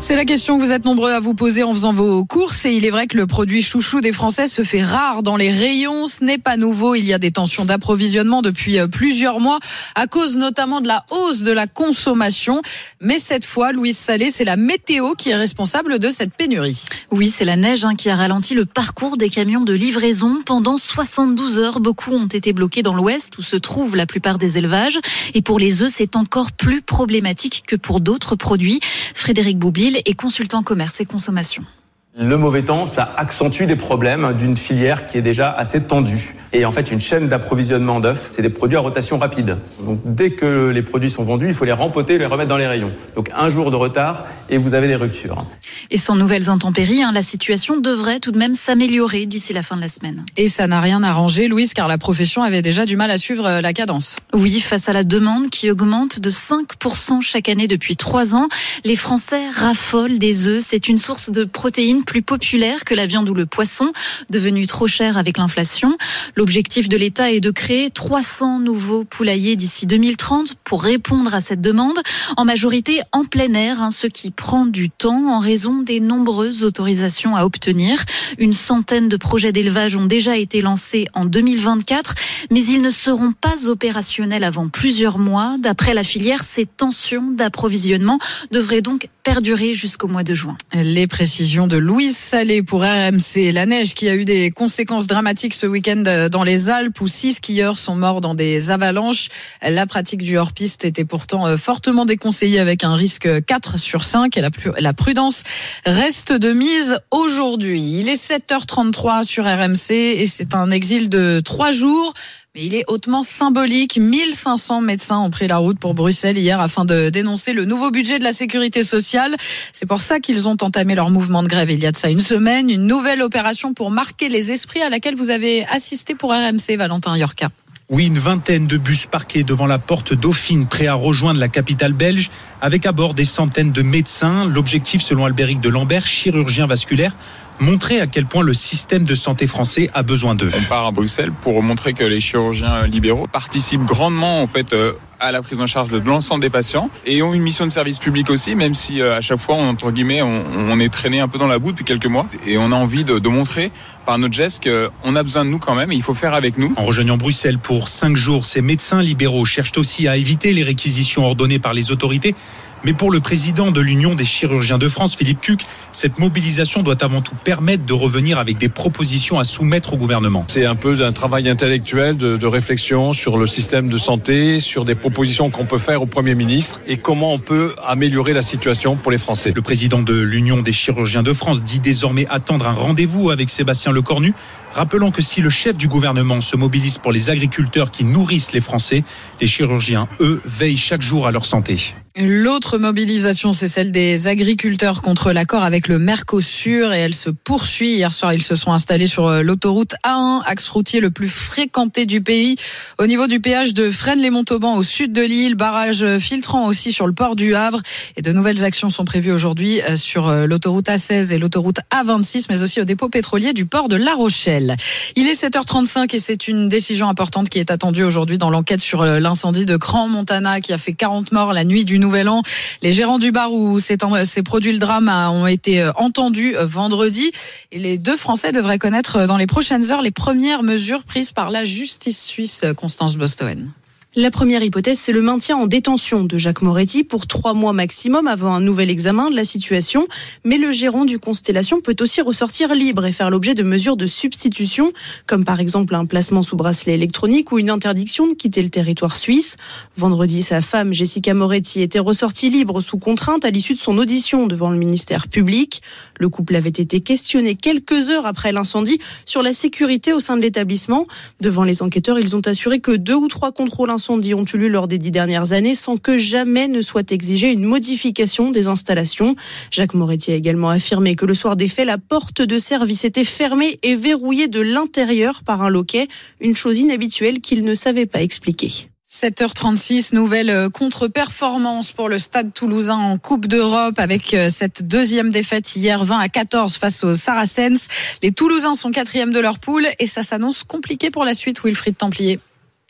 C'est la question que vous êtes nombreux à vous poser en faisant vos courses et il est vrai que le produit chouchou des Français se fait rare dans les rayons. Ce n'est pas nouveau, il y a des tensions d'approvisionnement depuis plusieurs mois à cause notamment de la hausse de la consommation. Mais cette fois, Louise Salé, c'est la météo qui est responsable de cette pénurie. Oui, c'est la neige hein, qui a ralenti le parcours des camions de livraison. Pendant soixante-douze heures, beaucoup ont été bloqués dans l'ouest où se trouvent la plupart des élevages. Et pour les œufs, c'est encore plus problématique que pour d'autres produits. Frédéric Boublil est consultant commerce et consommation. Le mauvais temps, ça accentue des problèmes d'une filière qui est déjà assez tendue. Et en fait, une chaîne d'approvisionnement d'œufs, c'est des produits à rotation rapide. Donc dès que les produits sont vendus, il faut les rempoter et les remettre dans les rayons. Donc un jour de retard et vous avez des ruptures. Et sans nouvelles intempéries, hein, la situation devrait tout de même s'améliorer d'ici la fin de la semaine. Et ça n'a rien arrangé, Louise, car la profession avait déjà du mal à suivre la cadence. Oui, face à la demande qui augmente de cinq pour cent chaque année depuis trois ans, les Français raffolent des œufs. C'est une source de protéines plus populaire que la viande ou le poisson, devenu trop cher avec l'inflation. L'objectif de l'État est de créer trois cents nouveaux poulaillers d'ici deux mille trente pour répondre à cette demande, en majorité en plein air, hein, ce qui prend du temps en raison des nombreuses autorisations à obtenir. Une centaine de projets d'élevage ont déjà été lancés en deux mille vingt-quatre, mais ils ne seront pas opérationnels avant plusieurs mois. D'après la filière, ces tensions d'approvisionnement devraient donc perdurer jusqu'au mois de juin. Les précisions de Louise Salé pour R M C. La neige qui a eu des conséquences dramatiques ce week-end dans les Alpes où six skieurs sont morts dans des avalanches. La pratique du hors-piste était pourtant fortement déconseillée avec un risque quatre sur cinq et la, la prudence reste de mise aujourd'hui. Il est sept heures trente-trois sur R M C et c'est un exil de trois jours. Mais il est hautement symbolique. mille cinq cents médecins ont pris la route pour Bruxelles hier afin de dénoncer le nouveau budget de la sécurité sociale. C'est pour ça qu'ils ont entamé leur mouvement de grève il y a de ça une semaine. Une nouvelle opération pour marquer les esprits à laquelle vous avez assisté pour R M C, Valentin Yorka. Oui, une vingtaine de bus parqués devant la porte Dauphine, prêts à rejoindre la capitale belge, avec à bord des centaines de médecins. L'objectif, selon Albéric de Lambert, chirurgien vasculaire, montrer à quel point le système de santé français a besoin d'eux. On part à Bruxelles pour montrer que les chirurgiens libéraux participent grandement en fait à la prise en charge de l'ensemble des patients et ont une mission de service public aussi, même si à chaque fois entre guillemets on, on est traîné un peu dans la boue depuis quelques mois et on a envie de, de montrer par notre geste qu'on a besoin de nous quand même et il faut faire avec nous. En rejoignant Bruxelles pour cinq jours, ces médecins libéraux cherchent aussi à éviter les réquisitions ordonnées par les autorités. Mais pour le président de l'Union des chirurgiens de France, Philippe Cuc, cette mobilisation doit avant tout permettre de revenir avec des propositions à soumettre au gouvernement. C'est un peu d'un travail intellectuel, de, de réflexion sur le système de santé, sur des propositions qu'on peut faire au Premier ministre et comment on peut améliorer la situation pour les Français. Le président de l'Union des chirurgiens de France dit désormais attendre un rendez-vous avec Sébastien Lecornu, rappelant que si le chef du gouvernement se mobilise pour les agriculteurs qui nourrissent les Français, les chirurgiens, eux, veillent chaque jour à leur santé. L'autre mobilisation, c'est celle des agriculteurs contre l'accord avec le Mercosur et elle se poursuit. Hier soir, ils se sont installés sur l'autoroute A un, axe routier le plus fréquenté du pays. Au niveau du péage de Fresnes-les-Montauban au sud de l'île, barrage filtrant aussi sur le port du Havre. Et de nouvelles actions sont prévues aujourd'hui sur l'autoroute A seize et l'autoroute A vingt-six, mais aussi au dépôt pétrolier du port de La Rochelle. Il est sept heures trente-cinq et c'est une décision importante qui est attendue aujourd'hui dans l'enquête sur l'incendie de Crans-Montana qui a fait quarante morts la nuit du Nouvel An. Les gérants du bar où s'est produit le drame ont été entendus vendredi et les deux Français devraient connaître dans les prochaines heures les premières mesures prises par la justice suisse. Constance Bostoen. La première hypothèse, c'est le maintien en détention de Jacques Moretti pour trois mois maximum avant un nouvel examen de la situation. Mais le gérant du Constellation peut aussi ressortir libre et faire l'objet de mesures de substitution, comme par exemple un placement sous bracelet électronique ou une interdiction de quitter le territoire suisse. Vendredi, sa femme, Jessica Moretti, était ressortie libre sous contrainte à l'issue de son audition devant le ministère public. Le couple avait été questionné quelques heures après l'incendie sur la sécurité au sein de l'établissement. Devant les enquêteurs, ils ont assuré que deux ou trois contrôles incendies ont eu lieu lors des dix dernières années sans que jamais ne soit exigée une modification des installations. Jacques Moretti a également affirmé que le soir des faits, la porte de service était fermée et verrouillée de l'intérieur par un loquet, une chose inhabituelle qu'il ne savait pas expliquer. sept heures trente-six, nouvelle contre-performance pour le Stade Toulousain en Coupe d'Europe avec cette deuxième défaite hier vingt à quatorze face aux Saracens. Les Toulousains sont quatrième de leur poule et ça s'annonce compliqué pour la suite, Wilfried Templier.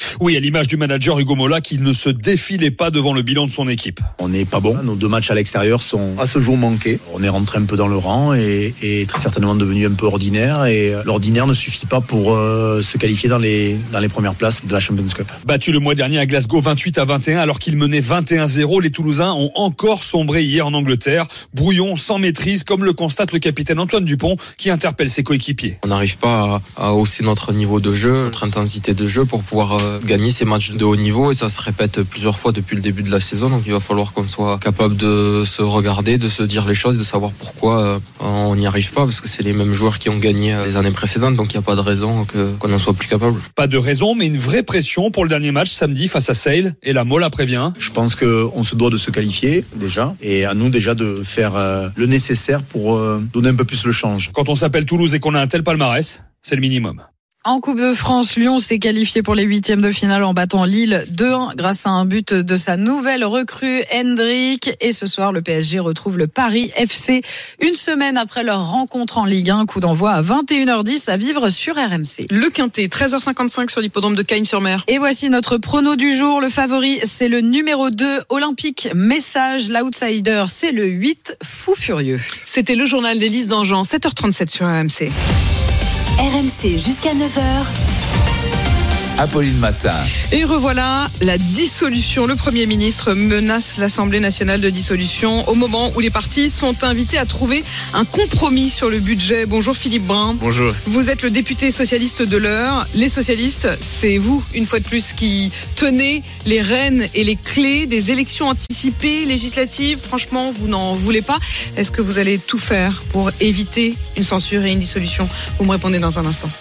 Oui, à l'image du manager Hugo Mola qui ne se défilait pas devant le bilan de son équipe. On n'est pas bon. Nos deux matchs à l'extérieur sont à ce jour manqués. On est rentré un peu dans le rang et, et très certainement devenu un peu ordinaire. Et l'ordinaire ne suffit pas pour euh, se qualifier dans les, dans les premières places de la Champions Cup. Battu le mois dernier à Glasgow vingt-huit à vingt et un alors qu'ils menaient vingt et un zéro, les Toulousains ont encore sombré hier en Angleterre. Brouillon, sans maîtrise, comme le constate le capitaine Antoine Dupont qui interpelle ses coéquipiers. On n'arrive pas à, à hausser notre niveau de jeu, notre intensité de jeu pour pouvoir euh, gagner ces matchs de haut niveau et ça se répète plusieurs fois depuis le début de la saison. Donc il va falloir qu'on soit capable de se regarder, de se dire les choses, de savoir pourquoi euh, on n'y arrive pas parce que c'est les mêmes joueurs qui ont gagné euh, les années précédentes. Donc il n'y a pas de raison que, qu'on en soit plus capable. Pas de raison, mais une vraie pression pour le dernier match samedi face à Sale et la Mola prévient. Je pense qu'on se doit de se qualifier déjà et à nous déjà de faire euh, le nécessaire pour euh, donner un peu plus le change. Quand on s'appelle Toulouse et qu'on a un tel palmarès, c'est le minimum. En Coupe de France, Lyon s'est qualifié pour les huitièmes de finale en battant Lille deux un grâce à un but de sa nouvelle recrue Hendrick. Et ce soir, le P S G retrouve le Paris F C une semaine après leur rencontre en Ligue un. Coup d'envoi à vingt et une heures dix à vivre sur R M C. Le Quintet, treize heures cinquante-cinq sur l'hippodrome de Cagnes-sur-Mer. Et voici notre prono du jour. Le favori, c'est le numéro deux, Olympique Message. L'outsider, c'est le huit, Fou Furieux. C'était le journal d'Élise Dangean, sept heures trente-sept sur R M C. R M C jusqu'à neuf heures. Apolline Matin. Et revoilà la dissolution. Le Premier ministre menace l'Assemblée nationale de dissolution au moment où les partis sont invités à trouver un compromis sur le budget. Bonjour Philippe Brun. Bonjour. Vous êtes le député socialiste de l'Eure. Les socialistes, c'est vous, une fois de plus, qui tenez les rênes et les clés des élections anticipées législatives. Franchement, vous n'en voulez pas. Est-ce que vous allez tout faire pour éviter une censure et une dissolution? Vous me répondez dans un instant.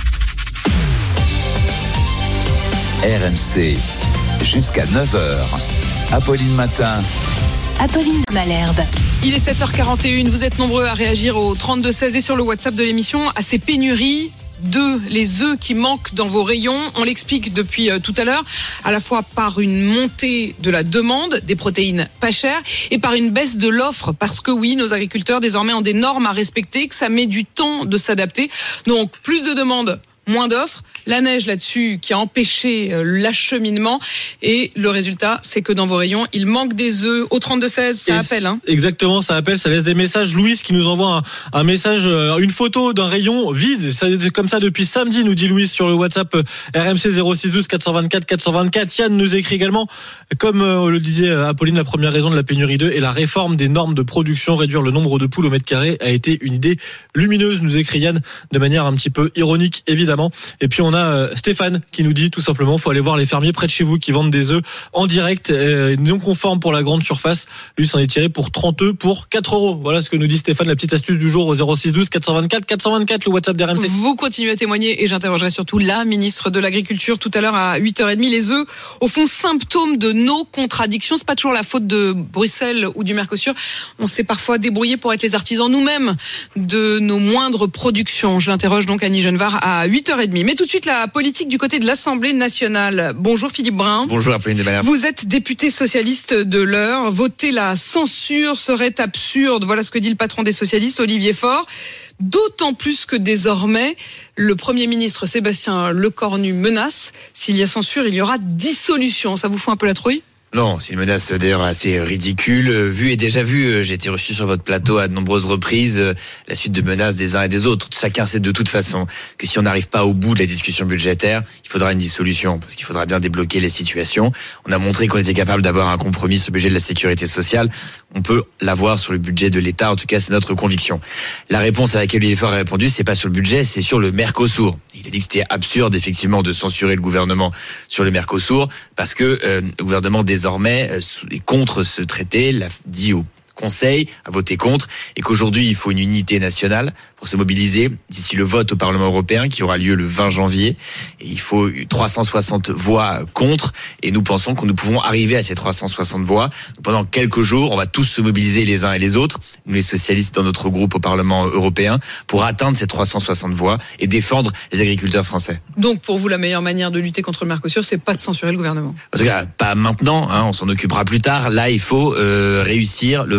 R M C, jusqu'à neuf heures. Apolline Matin. Apolline de Malherbe. Il est sept heures quarante et une. Vous êtes nombreux à réagir au trente-deux seize et sur le WhatsApp de l'émission à ces pénuries de les œufs qui manquent dans vos rayons. On l'explique depuis tout à l'heure, à la fois par une montée de la demande des protéines pas chères et par une baisse de l'offre, parce que oui, nos agriculteurs désormais ont des normes à respecter, que ça met du temps de s'adapter. Donc plus de demandes, moins d'offres. La neige là-dessus qui a empêché l'acheminement et le résultat, c'est que dans vos rayons, il manque des œufs. Au trente-deux seize, ça appelle. Hein. Exactement, ça appelle, ça laisse des messages. Louise qui nous envoie un, un message, une photo d'un rayon vide. C'est comme ça depuis samedi, nous dit Louise sur le WhatsApp R M C zéro six douze quatre cent vingt-quatre quatre cent vingt-quatre. Yann nous écrit également, comme le disait Apolline, la première raison de la pénurie d'œufs est la réforme des normes de production. Réduire le nombre de poules au mètre carré a été une idée lumineuse, nous écrit Yann, de manière un petit peu ironique, évidemment. Et puis on a Stéphane qui nous dit tout simplement faut aller voir les fermiers près de chez vous qui vendent des œufs en direct euh, non conformes pour la grande surface. Lui s'en est tiré pour trente œufs pour quatre euros. Voilà ce que nous dit Stéphane, la petite astuce du jour au zéro six douze quatre cent vingt-quatre quatre cent vingt-quatre, le WhatsApp d'R M C. Vous continuez à témoigner et j'interrogerai surtout la ministre de l'Agriculture tout à l'heure à huit heures trente. Les œufs, au fond, symptôme de nos contradictions. C'est pas toujours la faute de Bruxelles ou du Mercosur. On s'est parfois débrouillé pour être les artisans nous-mêmes de nos moindres productions. Je l'interroge donc Annie Genevard à huit heures trente. Mais tout de suite, la politique du côté de l'Assemblée nationale. Bonjour Philippe Brun. Bonjour Apolline de Malherbe. Vous êtes député socialiste de l'Eure. Voter la censure serait absurde. Voilà ce que dit le patron des socialistes, Olivier Faure. D'autant plus que désormais, le Premier ministre Sébastien Lecornu menace. S'il y a censure, il y aura dissolution. Ça vous fout un peu la trouille ? Non, c'est une menace d'ailleurs assez ridicule. Vu et déjà vu, j'ai été reçu sur votre plateau à de nombreuses reprises. La suite de menaces des uns et des autres. Chacun sait de toute façon que si on n'arrive pas au bout de la discussion budgétaire, il faudra une dissolution, parce qu'il faudra bien débloquer les situations. On a montré qu'on était capable d'avoir un compromis sur le budget de la sécurité sociale. On peut l'avoir sur le budget de l'État. En tout cas, c'est notre conviction. La réponse à laquelle Olivier Faure a répondu, c'est pas sur le budget, c'est sur le Mercosur. Il a dit que c'était absurde, effectivement, de censurer le gouvernement sur le Mercosur, parce que euh, le gouvernement des désormais est contre ce traité, l'a dit au Conseil, a voté contre, et qu'aujourd'hui il faut une unité nationale pour se mobiliser d'ici le vote au Parlement européen qui aura lieu le vingt janvier. Et il faut trois cent soixante voix contre, et nous pensons que nous pouvons arriver à ces trois cent soixante voix. Donc pendant quelques jours, on va tous se mobiliser les uns et les autres, nous les socialistes dans notre groupe au Parlement européen, pour atteindre ces trois cent soixante voix et défendre les agriculteurs français. Donc pour vous, la meilleure manière de lutter contre le Mercosur, c'est pas de censurer le gouvernement? En tout cas, pas maintenant, hein, on s'en occupera plus tard. Là, il faut euh, réussir le vote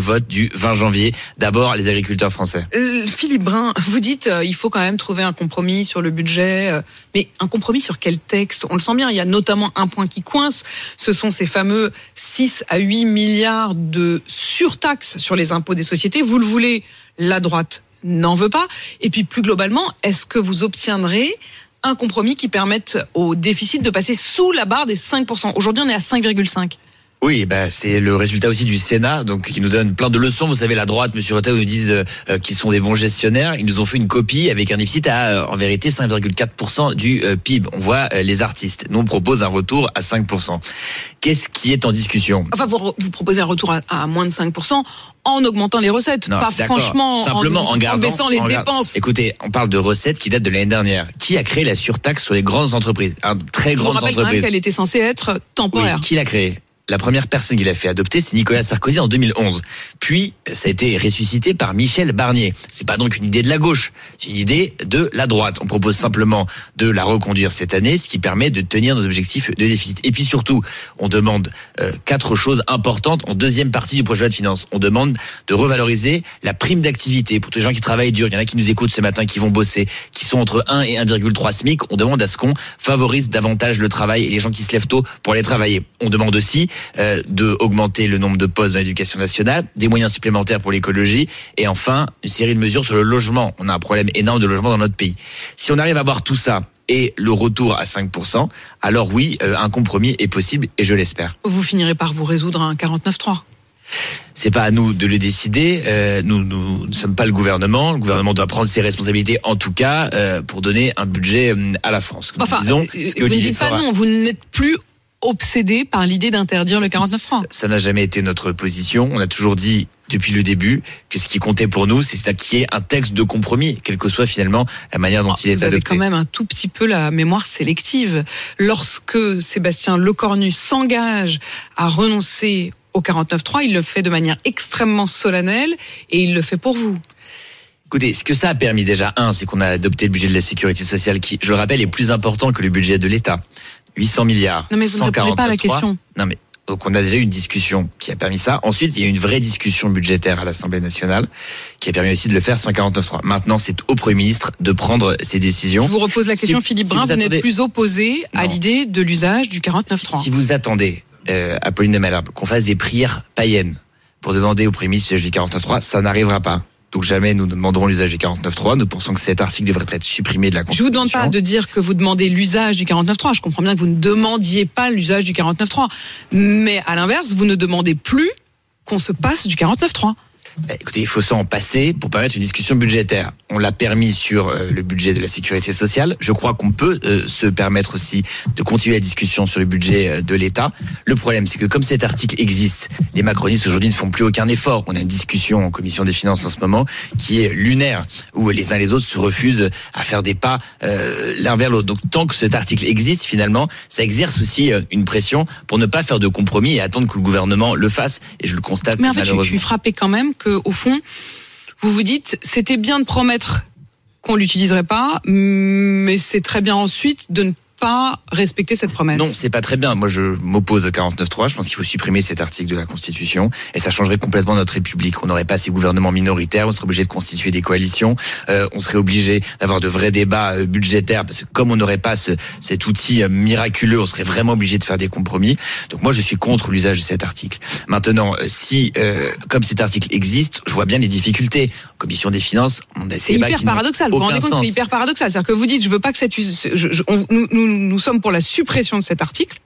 vote du vingt janvier. D'abord, les agriculteurs français. Euh, Philippe Brun, vous dites euh, il faut quand même trouver un compromis sur le budget, euh, mais un compromis sur quel texte? On le sent bien, il y a notamment un point qui coince, ce sont ces fameux six à huit milliards de surtaxes sur les impôts des sociétés. Vous le voulez, la droite n'en veut pas. Et puis plus globalement, est-ce que vous obtiendrez un compromis qui permette au déficit de passer sous la barre des cinq pour cent? Aujourd'hui, on est à cinq virgule cinq. Oui, bah, c'est le résultat aussi du Sénat, donc qui nous donne plein de leçons. Vous savez, la droite, Monsieur Retailleau, nous disent euh, qu'ils sont des bons gestionnaires. Ils nous ont fait une copie avec un déficit à, euh, en vérité, cinq virgule quatre pour cent du euh, P I B. On voit euh, les artistes. Nous, on propose un retour à cinq pour cent. Qu'est-ce qui est en discussion? Enfin, vous, vous proposez un retour à, à moins de cinq pour cent en augmentant les recettes, non, pas franchement simplement en, en, gardant, en baissant les en dépenses. Écoutez, on parle de recettes qui datent de l'année dernière. Qui a créé la surtaxe sur les grandes entreprises? Un très grandes entreprises. Je vous rappelle quand même qu'elle était censée être temporaire. Oui, qui l'a créée? La première personne qui l'a fait adopter, c'est Nicolas Sarkozy en deux mille onze. Puis, ça a été ressuscité par Michel Barnier. C'est pas donc une idée de la gauche, c'est une idée de la droite. On propose simplement de la reconduire cette année, ce qui permet de tenir nos objectifs de déficit. Et puis surtout, on demande euh, quatre choses importantes en deuxième partie du projet de loi de finances. On demande de revaloriser la prime d'activité pour tous les gens qui travaillent dur. Il y en a qui nous écoutent ce matin, qui vont bosser, qui sont entre un et un virgule trois SMIC. On demande à ce qu'on favorise davantage le travail et les gens qui se lèvent tôt pour aller travailler. On demande aussi Euh, de augmenter le nombre de postes dans l'éducation nationale, des moyens supplémentaires pour l'écologie et enfin une série de mesures sur le logement. On a un problème énorme de logement dans notre pays. Si on arrive à voir tout ça et le retour à cinq pour cent, alors oui, euh, un compromis est possible et je l'espère. Vous finirez par vous résoudre à un quarante-neuf trois. C'est pas à nous de le décider. Euh, nous, nous ne sommes pas le gouvernement. Le gouvernement doit prendre ses responsabilités, en tout cas, euh, pour donner un budget euh, à la France. Nous enfin, disons, euh, vous ne dites pas non, vous n'êtes plus obsédé par l'idée d'interdire le quarante-neuf trois. Ça n'a jamais été notre position. On a toujours dit depuis le début que ce qui comptait pour nous, c'est qu'il y ait un texte de compromis, quelle que soit finalement la manière dont oh, il est vous adopté. Vous avez quand même un tout petit peu la mémoire sélective. Lorsque Sébastien Lecornu s'engage à renoncer au quarante-neuf trois, il le fait de manière extrêmement solennelle et il le fait pour vous. Écoutez, ce que ça a permis déjà, un, c'est qu'on a adopté le budget de la sécurité sociale qui, je le rappelle, est plus important que le budget de l'État. huit cents milliards. Non mais vous ne répondez pas à la question. Non mais donc on a déjà eu une discussion qui a permis ça. Ensuite, il y a eu une vraie discussion budgétaire à l'Assemblée nationale qui a permis aussi de le faire sans quarante-neuf trois. Maintenant, c'est au Premier ministre de prendre ses décisions. Je vous repose la question, si, Philippe Brun, si vous, vous n'êtes plus opposé non. à l'idée de l'usage du quarante-neuf trois. Si, si vous attendez, euh, Apolline de Malherbe, qu'on fasse des prières païennes pour demander au Premier ministre l'usage du quarante-neuf trois, ça n'arrivera pas. Donc jamais nous demanderons l'usage du quarante-neuf trois. Nous pensons que cet article devrait être supprimé de la Constitution. Je vous demande pas de dire que vous demandez l'usage du quarante-neuf trois. Je comprends bien que vous ne demandiez pas l'usage du quarante-neuf trois. Mais à l'inverse, vous ne demandez plus qu'on se passe du quarante-neuf trois. Écoutez, il faut s'en passer pour permettre une discussion budgétaire. On l'a permis sur euh, le budget de la sécurité sociale. Je crois qu'on peut euh, se permettre aussi de continuer la discussion sur le budget euh, de l'État. Le problème, c'est que comme cet article existe, les macronistes aujourd'hui ne font plus aucun effort. On a une discussion en commission des finances en ce moment qui est lunaire, où les uns et les autres se refusent à faire des pas euh, l'un vers l'autre. Donc tant que cet article existe, finalement, ça exerce aussi euh, une pression pour ne pas faire de compromis et attendre que le gouvernement le fasse. Et je le constate. Mais en fait, malheureusement. je suis frappé quand même que au fond, vous vous dites, c'était bien de promettre qu'on l'utiliserait pas, mais c'est très bien ensuite de ne pas respecter cette promesse. Non, c'est pas très bien. Moi, je m'oppose au quarante-neuf trois. Je pense qu'il faut supprimer cet article de la Constitution et ça changerait complètement notre République. On n'aurait pas ces gouvernements minoritaires. On serait obligé de constituer des coalitions. Euh, on serait obligé d'avoir de vrais débats euh, budgétaires parce que comme on n'aurait pas ce, cet outil euh, miraculeux, on serait vraiment obligé de faire des compromis. Donc moi, je suis contre l'usage de cet article. Maintenant, euh, si euh, comme cet article existe, je vois bien les difficultés. En commission des finances, on a c'est hyper paradoxal. Vous vous rendez compte, c'est hyper paradoxal. C'est-à-dire que vous dites, je veux pas que cette, je, je, on, nous, nous Nous sommes pour la suppression de cet article.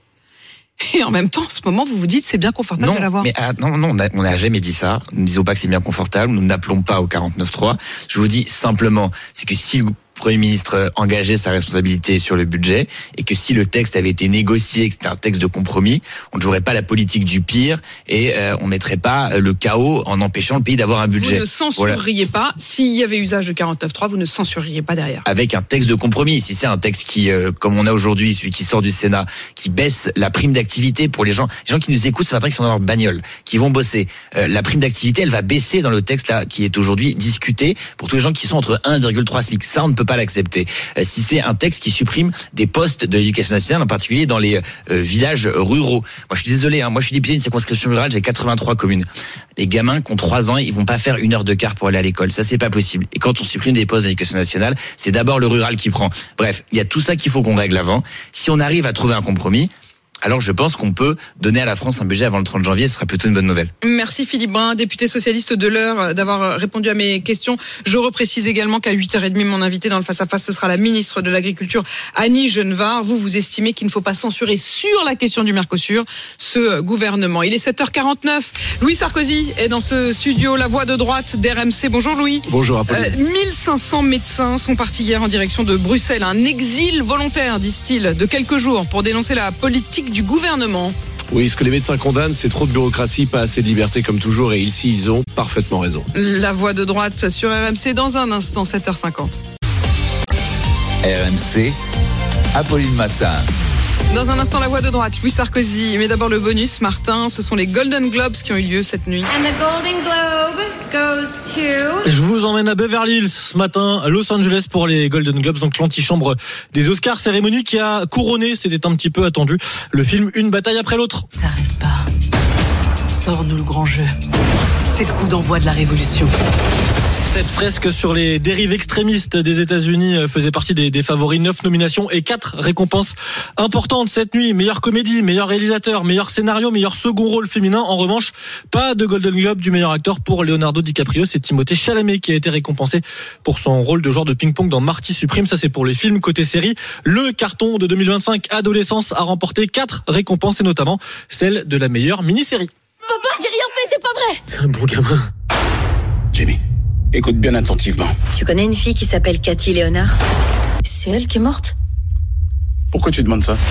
Et en même temps, en ce moment, vous vous dites c'est bien confortable non, de l'avoir. Mais ah, non, non, on n'a jamais dit ça. Nous ne disons pas que c'est bien confortable. Nous n'appelons pas au quarante-neuf trois. Je vous dis simplement, c'est que si le Premier ministre engageait sa responsabilité sur le budget et que si le texte avait été négocié, que c'était un texte de compromis, on ne jouerait pas la politique du pire et euh, on mettrait pas le chaos en empêchant le pays d'avoir un budget. Vous ne censuriez voilà. pas. S'il y avait usage de quarante-neuf trois, vous ne censuriez pas derrière. Avec un texte de compromis. Si c'est un texte qui, euh, comme on a aujourd'hui, celui qui sort du Sénat, qui baisse la prime d'activité pour les gens, les gens qui nous écoutent ce matin, qui sont dans leur bagnole, qui vont bosser, euh, la prime d'activité, elle va baisser dans le texte là qui est aujourd'hui discuté pour tous les gens qui sont entre un virgule trois SMIC. Ça, on ne peut peut pas l'accepter. Euh, si c'est un texte qui supprime des postes de l'éducation nationale, en particulier dans les euh, villages ruraux. Moi, je suis désolé, hein, moi je suis député d'une circonscription rurale, j'ai quatre-vingt-trois communes. Les gamins qui ont trois ans, ils vont pas faire une heure de quart pour aller à l'école. Ça, c'est pas possible. Et quand on supprime des postes de l'éducation nationale, c'est d'abord le rural qui prend. Bref, il y a tout ça qu'il faut qu'on règle avant. Si on arrive à trouver un compromis, alors je pense qu'on peut donner à la France un budget avant le trente janvier, ce sera plutôt une bonne nouvelle. Merci Philippe Brun, député socialiste de l'Eure, d'avoir répondu à mes questions. Je reprécise également qu'à huit heures trente, mon invité dans le face-à-face, ce sera la ministre de l'Agriculture, Annie Genevard. Vous, vous estimez qu'il ne faut pas censurer sur la question du Mercosur ce gouvernement. Il est sept heures quarante-neuf. Louis Sarkozy est dans ce studio, la voix de droite d'R M C. Bonjour Louis. Bonjour Apolline. Euh, mille cinq cents médecins sont partis hier en direction de Bruxelles. Un exil volontaire, disent-ils, de quelques jours pour dénoncer la politique du gouvernement. Oui, ce que les médecins condamnent, c'est trop de bureaucratie, pas assez de liberté comme toujours, et ici, ils ont parfaitement raison. La voix de droite sur R M C dans un instant, sept heures cinquante. R M C, Apolline Matin. Dans un instant, la voix de droite, Louis Sarkozy. Mais d'abord le bonus, Martin, ce sont les Golden Globes qui ont eu lieu cette nuit. And the Golden Globe goes to... Je vous emmène à Beverly Hills ce matin, à Los Angeles pour les Golden Globes, donc l'antichambre des Oscars, cérémonie qui a couronné, c'était un petit peu attendu, le film Une bataille après l'autre. T'arrêtes pas. Sors-nous le grand jeu. C'est le coup d'envoi de la révolution. Cette fresque sur les dérives extrémistes des États-Unis faisait partie des, des favoris. Neuf nominations et quatre récompenses importantes cette nuit. Meilleure comédie, meilleur réalisateur, meilleur scénario, meilleur second rôle féminin. En revanche, pas de Golden Globe du meilleur acteur pour Leonardo DiCaprio. C'est Timothée Chalamet qui a été récompensé pour son rôle de joueur de ping-pong dans Marty Supreme. Ça, c'est pour les films. Côté série, le carton de deux mille vingt-cinq, Adolescence, a remporté quatre récompenses et notamment celle de la meilleure mini-série. Papa, j'ai rien fait, c'est pas vrai. C'est un bon gamin. Jamie, écoute bien attentivement. Tu connais une fille qui s'appelle Cathy Léonard? C'est elle qui est morte? Pourquoi tu demandes ça?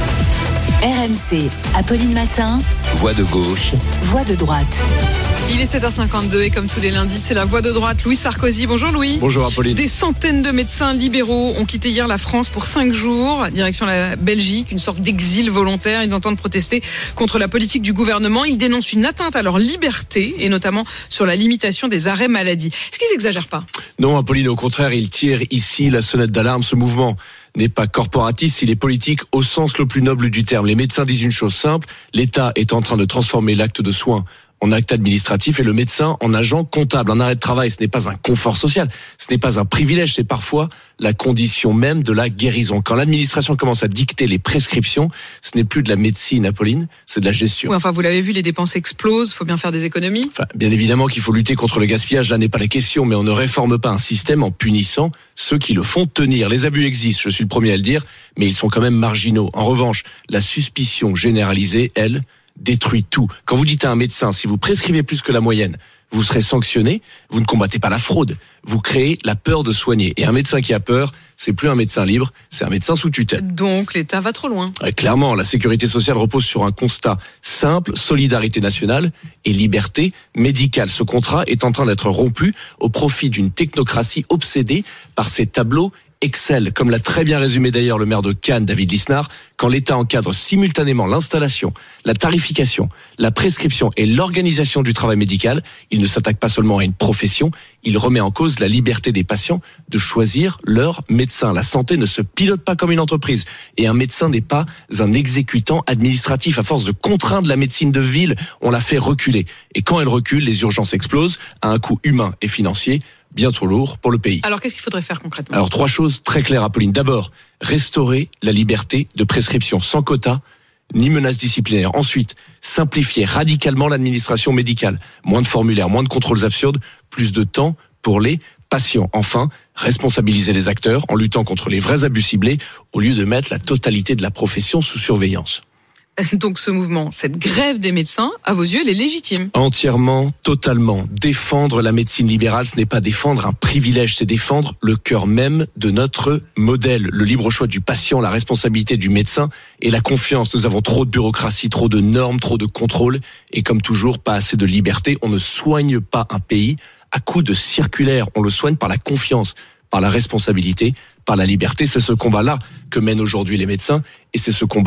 R M C, Apolline Matin. Voix de gauche. Voix de droite. Il est sept heures cinquante-deux et comme tous les lundis, c'est la voix de droite, Louis Sarkozy. Bonjour Louis. Bonjour Apolline. Des centaines de médecins libéraux ont quitté hier la France pour cinq jours, direction la Belgique, une sorte d'exil volontaire. Ils entendent protester contre la politique du gouvernement. Ils dénoncent une atteinte à leur liberté et notamment sur la limitation des arrêts maladie. Est-ce qu'ils exagèrent pas? Non Apolline, au contraire, ils tirent ici la sonnette d'alarme. Ce mouvement n'est pas corporatiste, il est politique au sens le plus noble du terme. Les médecins disent une chose simple, l'État est en train de transformer l'acte de soin en acte administratif et le médecin en agent comptable. Un arrêt de travail, ce n'est pas un confort social, ce n'est pas un privilège, c'est parfois la condition même de la guérison. Quand l'administration commence à dicter les prescriptions, ce n'est plus de la médecine, Apolline, c'est de la gestion. Oui, enfin, vous l'avez vu, les dépenses explosent, il faut bien faire des économies. Enfin, bien évidemment qu'il faut lutter contre le gaspillage, là n'est pas la question, mais on ne réforme pas un système en punissant ceux qui le font tenir. Les abus existent, je suis le premier à le dire, mais ils sont quand même marginaux. En revanche, la suspicion généralisée, elle, détruit tout. Quand vous dites à un médecin, si vous prescrivez plus que la moyenne, vous serez sanctionné, vous ne combattez pas la fraude, vous créez la peur de soigner. Et un médecin qui a peur, c'est plus un médecin libre, c'est un médecin sous tutelle. Donc l'État va trop loin. Clairement, la sécurité sociale repose sur un constat simple, solidarité nationale et liberté médicale. Ce contrat est en train d'être rompu au profit d'une technocratie obsédée par ces tableaux Excel, comme l'a très bien résumé d'ailleurs le maire de Cannes, David Lisnard, quand l'État encadre simultanément l'installation, la tarification, la prescription et l'organisation du travail médical, il ne s'attaque pas seulement à une profession, il remet en cause la liberté des patients de choisir leur médecin. La santé ne se pilote pas comme une entreprise et un médecin n'est pas un exécutant administratif. À force de contraindre la médecine de ville, on la fait reculer. Et quand elle recule, les urgences explosent à un coût humain et financier bien trop lourd pour le pays. Alors qu'est-ce qu'il faudrait faire concrètement? Alors trois choses très claires, Apolline. D'abord, restaurer la liberté de prescription sans quota ni menace disciplinaire. Ensuite, simplifier radicalement l'administration médicale. Moins de formulaires, moins de contrôles absurdes, plus de temps pour les patients. Enfin, responsabiliser les acteurs en luttant contre les vrais abus ciblés au lieu de mettre la totalité de la profession sous surveillance. Donc ce mouvement, cette grève des médecins, à vos yeux, elle est légitime? Entièrement, totalement. Défendre la médecine libérale, ce n'est pas défendre un privilège, c'est défendre le cœur même de notre modèle. Le libre choix du patient, la responsabilité du médecin et la confiance. Nous avons trop de bureaucratie, trop de normes, trop de contrôle et comme toujours, pas assez de liberté. On ne soigne pas un pays à coups de circulaire. On le soigne par la confiance, par la responsabilité, par la liberté. C'est ce combat-là que mènent aujourd'hui les médecins et c'est ce combat-là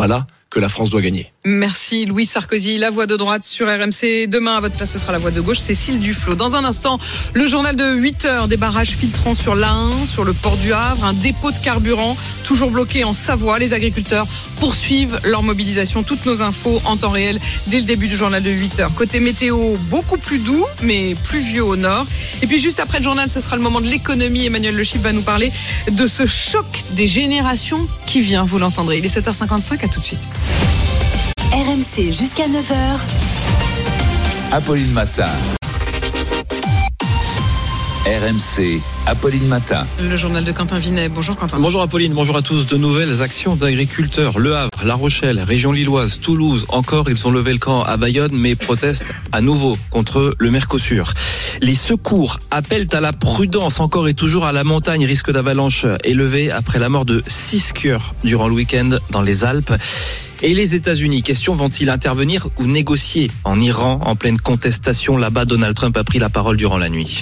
que la France doit gagner. Merci Louis Sarkozy, la voix de droite sur R M C. Demain, à votre place, ce sera la voix de gauche, Cécile Duflot. Dans un instant, le journal de huit heures, des barrages filtrants sur l'A un, sur le port du Havre, un dépôt de carburant toujours bloqué en Savoie. Les agriculteurs poursuivent leur mobilisation. Toutes nos infos en temps réel dès le début du journal de huit heures. Côté météo, beaucoup plus doux, mais pluvieux au nord. Et puis juste après le journal, ce sera le moment de l'économie. Emmanuel Le Chip va nous parler de ce choc des générations qui vient, vous l'entendrez. Il est sept heures cinquante-cinq, à tout de suite. R M C jusqu'à neuf heures. Apolline Matin. R M C, Apolline Matin. Le journal de Quentin Vinet. Bonjour Quentin. Bonjour Apolline, bonjour à tous. De nouvelles actions d'agriculteurs. Le Havre, La Rochelle, région lilloise, Toulouse. Encore, ils ont levé le camp à Bayonne, mais protestent à nouveau contre le Mercosur. Les secours appellent à la prudence. Encore et toujours à la montagne. Risque d'avalanche élevé après la mort de six skieurs durant le week-end dans les Alpes. Et les États-Unis, question, vont-ils intervenir ou négocier en Iran en pleine contestation? Là-bas, Donald Trump a pris la parole durant la nuit.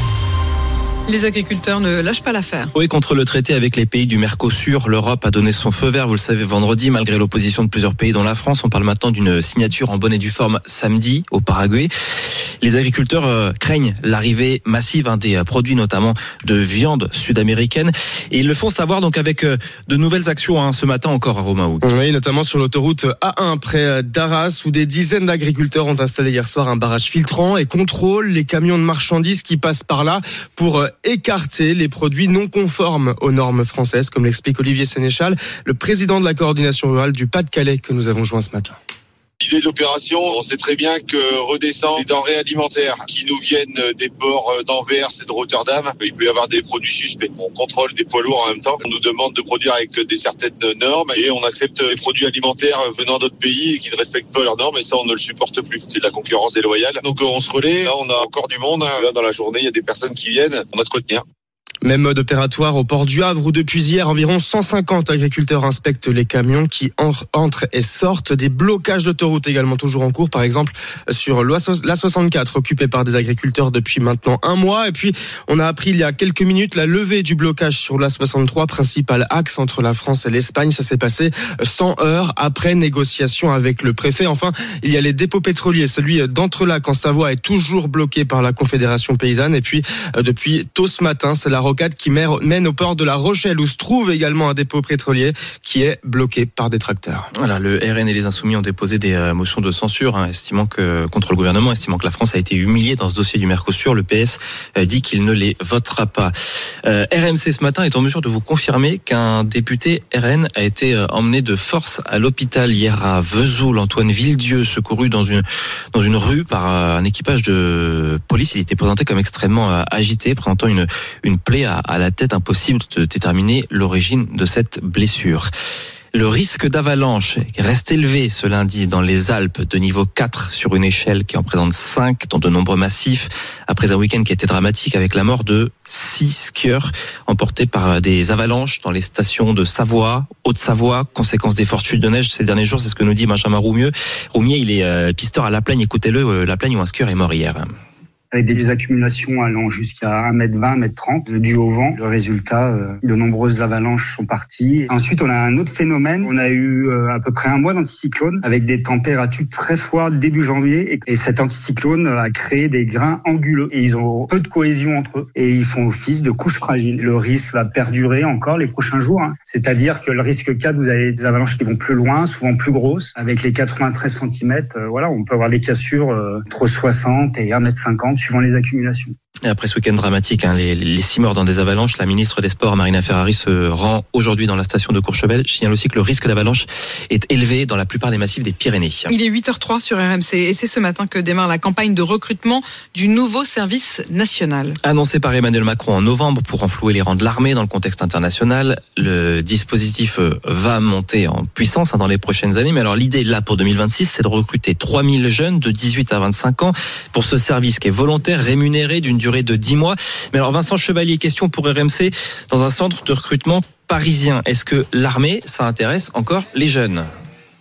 Les agriculteurs ne lâchent pas l'affaire. Oui, contre le traité avec les pays du Mercosur, l'Europe a donné son feu vert, vous le savez, vendredi, malgré l'opposition de plusieurs pays dans la France. On parle maintenant d'une signature en bonne et due forme samedi au Paraguay. Les agriculteurs euh, craignent l'arrivée massive hein, des produits, notamment de viande sud-américaine. Et ils le font savoir donc avec euh, de nouvelles actions hein, ce matin encore à Romaout. Oui, notamment sur l'autoroute A un près d'Arras, où des dizaines d'agriculteurs ont installé hier soir un barrage filtrant et contrôlent les camions de marchandises qui passent par là pour euh, écarter les produits non conformes aux normes françaises, comme l'explique Olivier Sénéchal, le président de la coordination rurale du Pas-de-Calais que nous avons joint ce matin. L'idée de l'opération, on sait très bien que redescend les denrées alimentaires qui nous viennent des ports d'Anvers et de Rotterdam. Il peut y avoir des produits suspects. On contrôle des poids lourds en même temps. On nous demande de produire avec des certaines normes et on accepte les produits alimentaires venant d'autres pays et qui ne respectent pas leurs normes et ça, on ne le supporte plus. C'est de la concurrence déloyale. Donc on se relaie. Là, on a encore du monde. Là, dans la journée, il y a des personnes qui viennent. On a de quoi tenir. Même mode opératoire au port du Havre où depuis hier, environ cent cinquante agriculteurs inspectent les camions qui entrent et sortent. Des blocages d'autoroute également toujours en cours, par exemple sur l'A soixante-quatre occupé par des agriculteurs depuis maintenant un mois. Et puis on a appris il y a quelques minutes la levée du blocage sur l'A soixante-trois, principal axe entre la France et l'Espagne. Ça s'est passé cent heures après négociation avec le préfet. Enfin, il y a les dépôts pétroliers. Celui d'Entrelac en Savoie est toujours bloqué par la Confédération paysanne. Et puis depuis tôt ce matin, c'est la rocade qui mène au port de La Rochelle où se trouve également un dépôt pétrolier qui est bloqué par des tracteurs. Voilà, le R N et les Insoumis ont déposé des motions de censure hein, estimant que, contre le gouvernement, estimant que la France a été humiliée dans ce dossier du Mercosur. Le P S dit qu'il ne les votera pas. Euh, R M C ce matin est en mesure de vous confirmer qu'un député R N a été emmené de force à l'hôpital hier à Vesoul. Antoine Villedieu, secouru dans une, dans une rue par un équipage de police. Il était présenté comme extrêmement agité, présentant une, une plaie à, à la tête, impossible de déterminer l'origine de cette blessure. Le risque d'avalanche reste élevé ce lundi dans les Alpes de niveau quatre sur une échelle qui en présente cinq dans de nombreux massifs. Après un week-end qui a été dramatique avec la mort de six skieurs emportés par des avalanches dans les stations de Savoie, Haute-Savoie, conséquence des fortes chutes de neige ces derniers jours. C'est ce que nous dit Benjamin Roumieux. Roumier, il est pisteur à La Plagne. Écoutez-le, La Plagne où un skieur est mort hier. Avec des accumulations allant jusqu'à un mètre vingt, un mètre trente, dû au vent. Le résultat, euh, de nombreuses avalanches sont parties. Ensuite, on a un autre phénomène. On a eu euh, à peu près un mois d'anticyclone avec des températures très froides début janvier. Et, et cet anticyclone a créé des grains anguleux. Et ils ont peu de cohésion entre eux. Et ils font office de couches fragiles. Le risque va perdurer encore les prochains jours. Hein. C'est-à-dire que le risque quatre, vous avez des avalanches qui vont plus loin, souvent plus grosses. Avec les quatre-vingt-treize centimètres, euh, voilà, on peut avoir des cassures euh, entre soixante et un mètre cinquante. Suivant les accumulations. Et après ce week-end dramatique, hein, les, les six morts dans des avalanches, la ministre des Sports, Marina Ferrari, se rend aujourd'hui dans la station de Courchevel. Je signale aussi que le risque d'avalanche est élevé dans la plupart des massifs des Pyrénées. Il est huit heures zéro trois sur R M C et c'est ce matin que démarre la campagne de recrutement du nouveau service national. Annoncé par Emmanuel Macron en novembre pour renflouer les rangs de l'armée dans le contexte international, le dispositif va monter en puissance hein, dans les prochaines années. Mais alors l'idée là pour deux mille vingt-six, c'est de recruter trois mille jeunes de dix-huit à vingt-cinq ans pour ce service qui est volontaire, rémunéré d'une durée de dix mois. Mais alors Vincent Chevalier, question pour R M C, dans un centre de recrutement parisien, est-ce que l'armée, ça intéresse encore les jeunes ?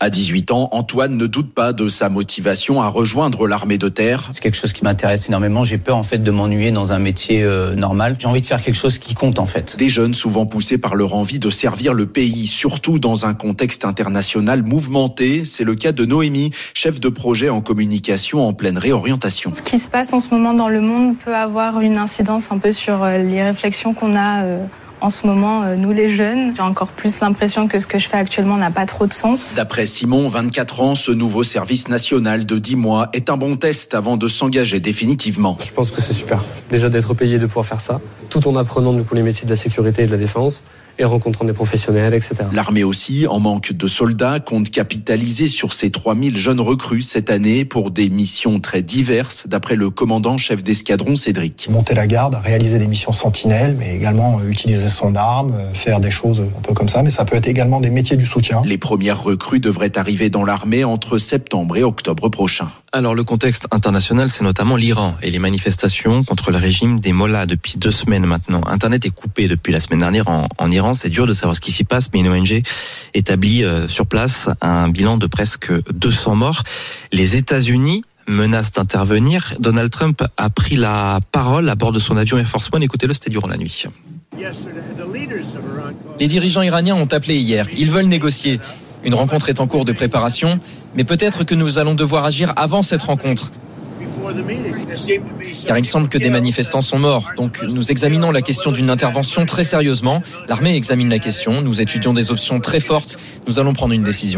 À dix-huit ans, Antoine ne doute pas de sa motivation à rejoindre l'armée de terre. C'est quelque chose qui m'intéresse énormément. J'ai peur en fait de m'ennuyer dans un métier euh, normal. J'ai envie de faire quelque chose qui compte en fait. Des jeunes souvent poussés par leur envie de servir le pays, surtout dans un contexte international mouvementé. C'est le cas de Noémie, chef de projet en communication en pleine réorientation. Ce qui se passe en ce moment dans le monde peut avoir une incidence un peu sur les réflexions qu'on a euh, en ce moment, nous les jeunes. J'ai encore plus l'impression que ce que je fais actuellement n'a pas trop de sens. D'après Simon, vingt-quatre ans, ce nouveau service national de dix mois est un bon test avant de s'engager définitivement. Je pense que c'est super. Déjà d'être payé, de pouvoir faire ça, tout en apprenant du coup les métiers de la sécurité et de la défense. Et rencontrant des professionnels, et cetera. L'armée aussi, en manque de soldats, compte capitaliser sur ces trois mille jeunes recrues cette année pour des missions très diverses, d'après le commandant chef d'escadron Cédric. Monter la garde, réaliser des missions sentinelles, mais également utiliser son arme, faire des choses un peu comme ça, mais ça peut être également des métiers du soutien. Les premières recrues devraient arriver dans l'armée entre septembre et octobre prochain. Alors le contexte international, c'est notamment l'Iran et les manifestations contre le régime des mollahs depuis deux semaines maintenant. Internet est coupé depuis la semaine dernière en, en Iran. C'est dur de savoir ce qui s'y passe, mais une O N G établit euh, sur place un bilan de presque deux cents morts. Les États-Unis menacent d'intervenir. Donald Trump a pris la parole à bord de son avion Air Force One. Écoutez-le, c'était durant la nuit. Les dirigeants iraniens ont appelé hier. Ils veulent négocier. Une rencontre est en cours de préparation, mais peut-être que nous allons devoir agir avant cette rencontre. Car il semble que des manifestants sont morts, donc nous examinons la question d'une intervention très sérieusement. L'armée examine la question, nous étudions des options très fortes, nous allons prendre une décision.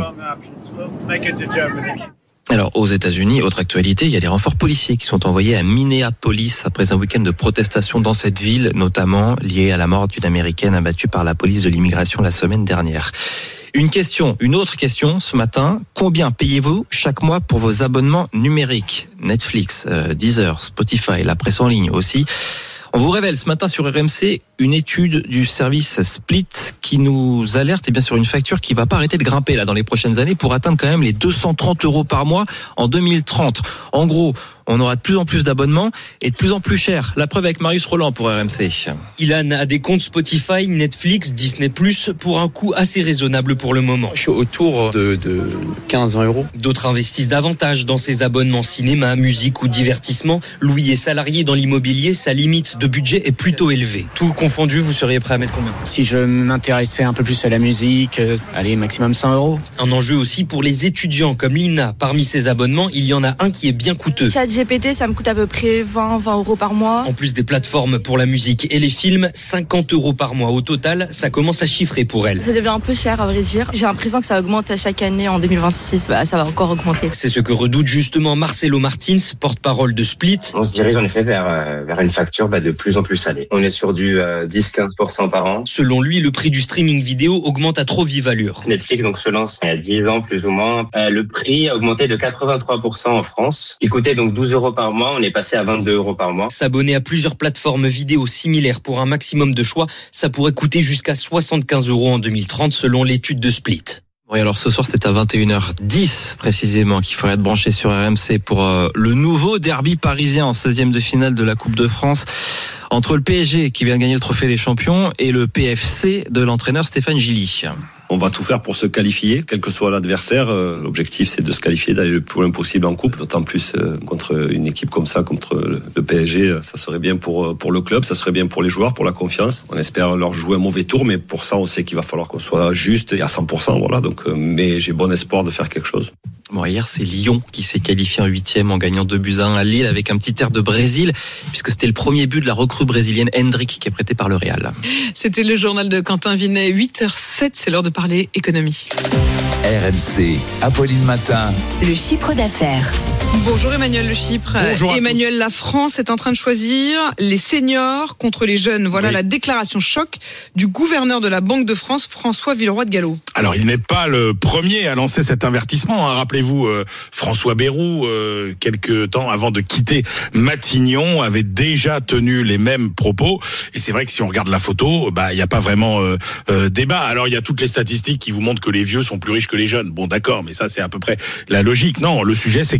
Alors, aux États-Unis, autre actualité, il y a des renforts policiers qui sont envoyés à Minneapolis après un week-end de protestation dans cette ville, notamment lié à la mort d'une Américaine abattue par la police de l'immigration la semaine dernière. Une question, une autre question ce matin. Combien payez-vous chaque mois pour vos abonnements numériques ? Netflix, euh, Deezer, Spotify, la presse en ligne aussi. On vous révèle ce matin sur R M C une étude du service Split qui nous alerte eh bien, sur une facture qui va pas arrêter de grimper là dans les prochaines années pour atteindre quand même les deux cent trente euros par mois en deux mille trente. En gros, on aura de plus en plus d'abonnements et de plus en plus cher. La preuve avec Marius Roland pour R M C. Ilan a des comptes Spotify, Netflix, Disney plus, pour un coût assez raisonnable pour le moment. Je suis autour de, de quinze euros. D'autres investissent davantage dans ces abonnements cinéma, musique ou divertissement. Louis est salarié dans l'immobilier, sa limite de budget est plutôt élevée. Tout confondu, vous seriez prêt à mettre combien ? Si je m'intéressais un peu plus à la musique, euh, allez, maximum cent euros. Un enjeu aussi pour les étudiants comme Lina. Parmi ces abonnements, il y en a un qui est bien coûteux. ChatGPT, ça me coûte à peu près vingt euros par mois. En plus des plateformes pour la musique et les films, cinquante euros par mois. Au total, ça commence à chiffrer pour elle. Ça devient un peu cher à vrai dire. J'ai l'impression que ça augmente à chaque année. En deux mille vingt-six, bah, ça va encore augmenter. C'est ce que redoute justement Marcelo Martins, porte-parole de Split. On se dirige en effet vers, euh, vers une facture bah, de plus en plus salée. On est sur du euh, dix à quinze pour cent par an. Selon lui, le prix du streaming vidéo augmente à trop vive allure. Netflix donc se lance il y a dix ans plus ou moins. Euh, le prix a augmenté de quatre-vingt-trois pour cent en France. Il coûtait donc douze euros par mois, on est passé à vingt-deux euros par mois. S'abonner à plusieurs plateformes vidéo similaires pour un maximum de choix, ça pourrait coûter jusqu'à soixante-quinze euros en deux mille trente selon l'étude de Split. Oui, alors ce soir c'est à vingt et une heures dix précisément qu'il faudrait être branché sur R M C pour euh, le nouveau derby parisien en seizième de finale de la Coupe de France entre le P S G qui vient de gagner le trophée des champions et le P F C de l'entraîneur Stéphane Gilly. On va tout faire pour se qualifier, quel que soit l'adversaire. L'objectif, c'est de se qualifier, d'aller le plus loin possible en coupe. D'autant plus contre une équipe comme ça, contre le P S G, ça serait bien pour pour le club, ça serait bien pour les joueurs, pour la confiance. On espère leur jouer un mauvais tour, mais pour ça, on sait qu'il va falloir qu'on soit juste et à cent pour cent. Voilà. Donc, mais j'ai bon espoir de faire quelque chose. Bon, hier, c'est Lyon qui s'est qualifié en huitième en gagnant deux buts à un à Lille avec un petit air de Brésil, puisque c'était le premier but de la recrue brésilienne Hendrick qui est prêté par le Real. C'était le journal de Quentin Vinet, huit heures sept, c'est l'heure de parler économie. R M C, Apolline Matin. Le chiffre d'affaires. Bonjour Emmanuel Le Chypre. Bonjour Emmanuel, la France est en train de choisir les seniors contre les jeunes. Voilà oui. La déclaration choc du gouverneur de la Banque de France, François Villeroy de Galhau. Alors, il n'est pas le premier à lancer cet avertissement. Hein. Rappelez-vous, euh, François Bayrou, euh, quelques temps avant de quitter Matignon, avait déjà tenu les mêmes propos. Et c'est vrai que si on regarde la photo, bah, il n'y a pas vraiment euh, euh, débat. Alors, il y a toutes les statistiques qui vous montrent que les vieux sont plus riches que les jeunes. Bon, d'accord, mais ça, c'est à peu près la logique. Non, le sujet, c'est que dans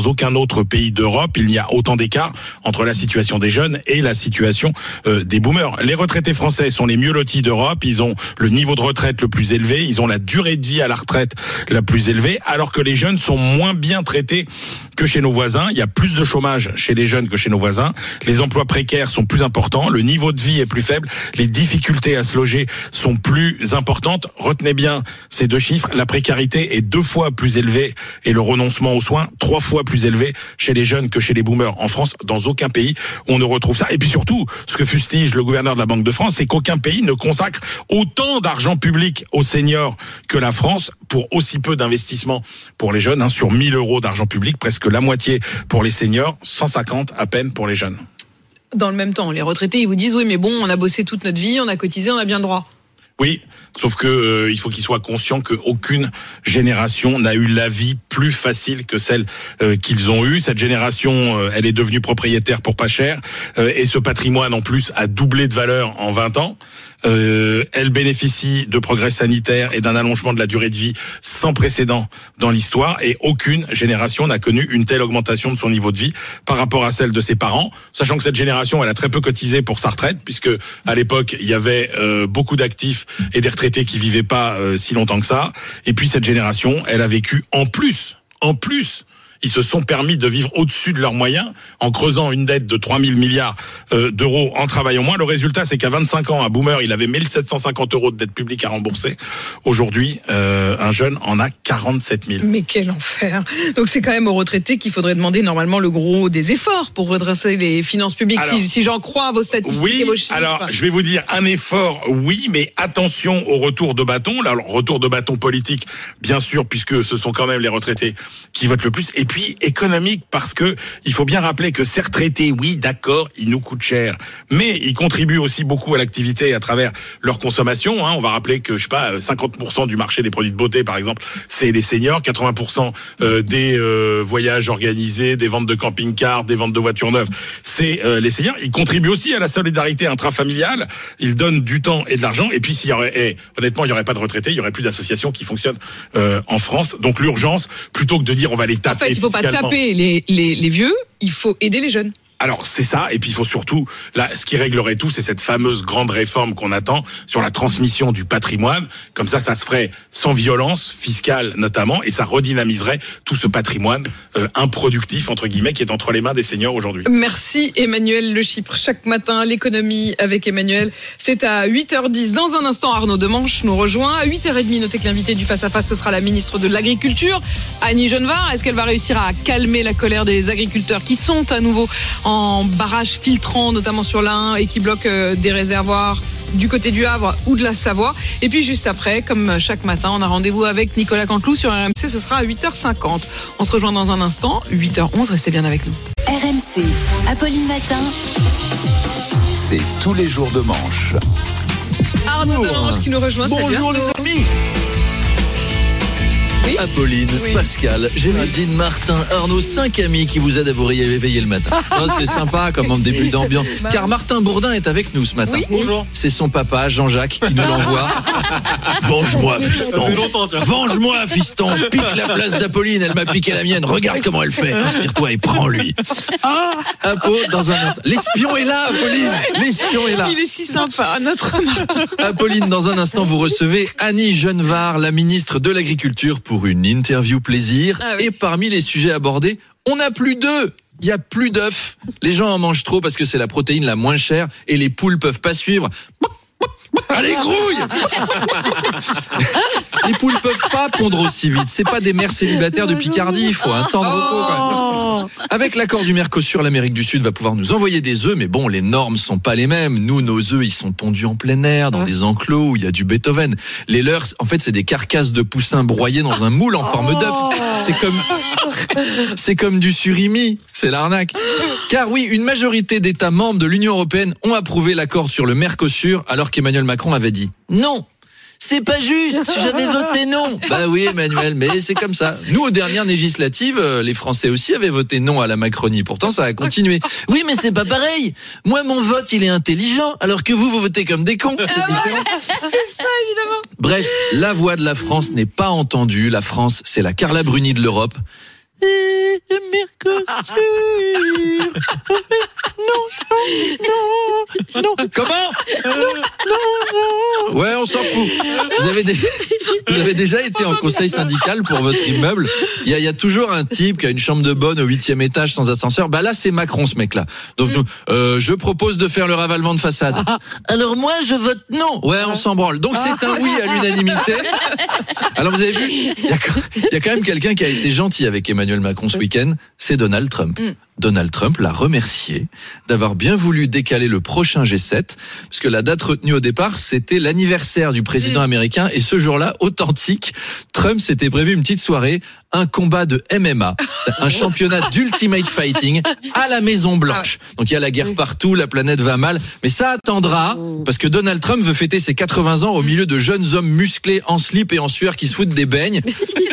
aucun autre pays d'Europe, il n'y a autant d'écart entre la situation des jeunes et la situation euh, des boomers. Les retraités français sont les mieux lotis d'Europe, ils ont le niveau de retraite le plus élevé, ils ont la durée de vie à la retraite la plus élevée, alors que les jeunes sont moins bien traités que chez nos voisins. Il y a plus de chômage chez les jeunes que chez nos voisins. Les emplois précaires sont plus importants. Le niveau de vie est plus faible. Les difficultés à se loger sont plus importantes. Retenez bien ces deux chiffres. La précarité est deux fois plus élevée et le renoncement aux soins trois fois plus élevé chez les jeunes que chez les boomers. En France, dans aucun pays, on ne retrouve ça. Et puis surtout, ce que fustige le gouverneur de la Banque de France, c'est qu'aucun pays ne consacre autant d'argent public aux seniors que la France pour aussi peu d'investissement pour les jeunes, hein, sur mille euros d'argent public, presque la moitié pour les seniors, cent cinquante à peine pour les jeunes. Dans le même temps, les retraités, ils vous disent, oui, mais bon, on a bossé toute notre vie, on a cotisé, on a bien le droit. Oui, sauf que euh, il faut qu'ils soient conscients qu'aucune génération n'a eu la vie plus facile que celle euh, qu'ils ont eue. Cette génération, euh, elle est devenue propriétaire pour pas cher, euh, et ce patrimoine en plus a doublé de valeur en vingt ans. Euh, elle bénéficie de progrès sanitaires et d'un allongement de la durée de vie sans précédent dans l'histoire, et aucune génération n'a connu une telle augmentation de son niveau de vie par rapport à celle de ses parents, sachant que cette génération, elle a très peu cotisé pour sa retraite, puisque à l'époque, il y avait euh, beaucoup d'actifs et des retraités qui vivaient pas euh, si longtemps que ça. Et puis cette génération, elle a vécu en plus, en plus, ils se sont permis de vivre au-dessus de leurs moyens en creusant une dette de trois mille milliards euh, d'euros en travaillant moins. Le résultat, c'est qu'à vingt-cinq ans, un boomer, il avait mille sept cent cinquante euros de dette publique à rembourser. Aujourd'hui, euh, un jeune en a quarante-sept mille. Mais quel enfer. Donc c'est quand même aux retraités qu'il faudrait demander normalement le gros des efforts pour redresser les finances publiques, alors, si, si j'en crois à vos statistiques oui, et vos chiffres. Alors, je vais vous dire, un effort, oui, mais attention au retour de bâton. Là, alors, retour de bâton politique, bien sûr, puisque ce sont quand même les retraités qui votent le plus. Et puis économique, parce que il faut bien rappeler que ces retraités, oui, d'accord, ils nous coûtent cher, mais ils contribuent aussi beaucoup à l'activité à travers leur consommation. Hein. On va rappeler que je sais pas, cinquante pour cent du marché des produits de beauté, par exemple, c'est les seniors, quatre-vingts pour cent des euh, voyages organisés, des ventes de camping-cars, des ventes de voitures neuves, c'est euh, les seniors. Ils contribuent aussi à la solidarité intrafamiliale. Ils donnent du temps et de l'argent. Et puis s'il y aurait, eh, honnêtement, il y aurait pas de retraités, il y aurait plus d'associations qui fonctionnent euh, en France. Donc l'urgence, plutôt que de dire on va les taper. En fait, il faut pas taper les, les, les vieux, il faut aider les jeunes. Alors c'est ça, et puis il faut surtout, là, ce qui réglerait tout, c'est cette fameuse grande réforme qu'on attend sur la transmission du patrimoine. Comme ça, ça se ferait sans violence fiscale notamment, et ça redynamiserait tout ce patrimoine euh, improductif, entre guillemets, qui est entre les mains des seniors aujourd'hui. Merci Emmanuel Le Chypre. Chaque matin, l'économie avec Emmanuel, c'est à huit heures dix. Dans un instant, Arnaud Demanche nous rejoint. À huit heures trente, notez que l'invité du Face à Face, ce sera la ministre de l'Agriculture, Annie Genevard. Est-ce qu'elle va réussir à calmer la colère des agriculteurs qui sont à nouveau en barrage filtrant, notamment sur l'Ain, et qui bloquent euh, des réservoirs du côté du Havre ou de la Savoie. Et puis juste après, comme chaque matin, on a rendez-vous avec Nicolas Canteloup sur R M C, ce sera à huit heures cinquante. On se rejoint dans un instant, huit heures onze, restez bien avec nous. R M C, Apolline Matin. C'est tous les jours de manche. Arnaud Demanche qui nous rejoint. Bonjour les amis. Oui. Apolline, oui. Pascal, Géraldine, oui. Martin, Arnaud, cinq amis qui vous aident à vous réveiller le matin. Oh, c'est sympa comme en début d'ambiance. Car Martin Bourdin est avec nous ce matin. Oui. Bonjour. C'est son papa, Jean-Jacques, qui nous l'envoie. Venge-moi, fiston. Venge-moi, fiston. Pique la place d'Apolline, elle m'a piqué la mienne. Regarde comment elle fait. Inspire-toi et prends-lui. Ah, Apo, dans un instant. L'espion est là, Apolline. L'espion est là. Il est si sympa, notre Martin. Apolline, dans un instant, vous recevez Annie Genevard, la ministre de l'Agriculture, pour une interview plaisir. Ah oui. Et parmi les sujets abordés, on n'a plus d'œufs. Il n'y a plus d'œufs. Les gens en mangent trop parce que c'est la protéine la moins chère et les poules peuvent pas suivre. Allez, grouille. Les poules peuvent pas pondre aussi vite. C'est pas des mères célibataires de Picardie. Il faut un temps de repos. Quand même. Avec l'accord du Mercosur, l'Amérique du Sud va pouvoir nous envoyer des œufs, mais bon, les normes sont pas les mêmes. Nous, nos œufs, ils sont pondus en plein air, dans des enclos où il y a du Beethoven. Les leurs, en fait, c'est des carcasses de poussins broyées dans un moule en forme d'œuf. C'est comme, c'est comme du surimi. C'est l'arnaque. Car oui, une majorité d'États membres de l'Union européenne ont approuvé l'accord sur le Mercosur, alors qu'Emmanuel Macron avait dit non. C'est pas juste, j'avais voté non. Bah oui, Emmanuel, mais c'est comme ça. Nous, aux dernières législatives, les Français aussi avaient voté non à la Macronie. Pourtant, ça a continué. Oui, mais c'est pas pareil. Moi, mon vote, il est intelligent, alors que vous, vous votez comme des cons. C'est différent. C'est ça, évidemment. Bref, la voix de la France n'est pas entendue. La France, c'est la Carla Bruni de l'Europe. et Mercosur. Non, non, non, non. Comment? Non, non, non. Ouais, on s'en fout. Vous avez déjà, vous avez déjà été en conseil syndical pour votre immeuble. Il y a, il y a toujours un type qui a une chambre de bonne au huitième étage sans ascenseur. Bah là, c'est Macron, ce mec-là. Donc, nous, euh, je propose de faire le ravalement de façade. Alors moi, je vote non. Ouais, on s'en branle. Donc c'est un oui à l'unanimité. Alors vous avez vu, il y a, il y a quand même quelqu'un qui a été gentil avec Emmanuel Macron ce week-end. C'est Donald Trump. Mm. Donald Trump l'a remercié d'avoir bien voulu décaler le prochain G sept, parce que la date retenue au départ, c'était l'anniversaire du président américain, et ce jour-là, authentique, Trump s'était prévu une petite soirée, un combat de M M A, un championnat d'Ultimate Fighting à la Maison Blanche. Donc il y a la guerre partout, la planète va mal, mais ça attendra, parce que Donald Trump veut fêter ses quatre-vingts ans au milieu de jeunes hommes musclés en slip et en sueur qui se foutent des beignes,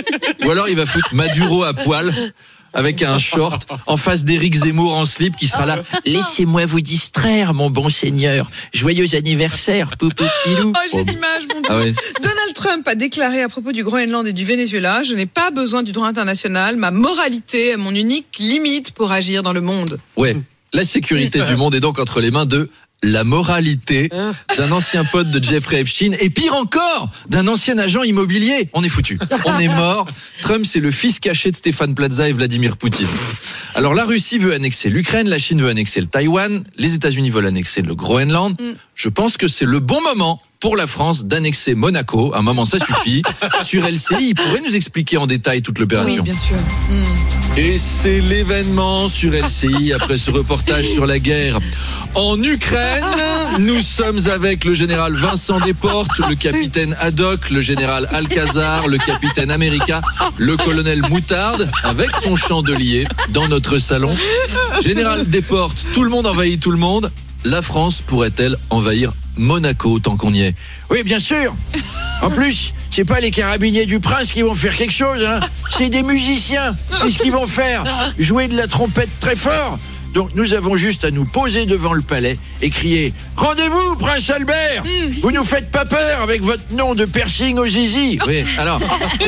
ou alors il va foutre Maduro à poil, avec un short, en face d'Éric Zemmour en slip qui sera là. Laissez-moi vous distraire, mon bon seigneur. Joyeux anniversaire, poupou pilou. Oh, j'ai l'image, mon Dieu. Ah ouais. Donald Trump a déclaré à propos du Groenland et du Venezuela: je n'ai pas besoin du droit international. Ma moralité est mon unique limite pour agir dans le monde. Ouais. La sécurité du monde est donc entre les mains de la moralité d'un ancien pote de Jeffrey Epstein, et pire encore, d'un ancien agent immobilier. On est foutu. On est mort. Trump, c'est le fils caché de Stéphane Plaza et Vladimir Poutine. Alors, la Russie veut annexer l'Ukraine, la Chine veut annexer le Taïwan, les États-Unis veulent annexer le Groenland. Je pense que c'est le bon moment pour la France d'annexer Monaco. Un moment, ça suffit. Sur L C I, il pourrait nous expliquer en détail toute l'opération. Oui, bien sûr. Mmh. Et c'est l'événement sur L C I après ce reportage sur la guerre en Ukraine. Nous sommes avec le général Vincent Desportes, le capitaine Haddock, le général Alcazar, le capitaine America, le colonel Moutarde, avec son chandelier dans notre salon. Général Desportes, tout le monde envahit tout le monde. La France pourrait-elle envahir Monaco tant qu'on y est? Oui, bien sûr. En plus, c'est pas les carabiniers du prince qui vont faire quelque chose, hein. C'est des musiciens. Qu'est-ce qu'ils vont faire? Jouer de la trompette très fort. Donc nous avons juste à nous poser devant le palais et crier: rendez-vous, prince Albert. mmh. Vous nous faites pas peur avec votre nom de piercing au zizi. Oui, alors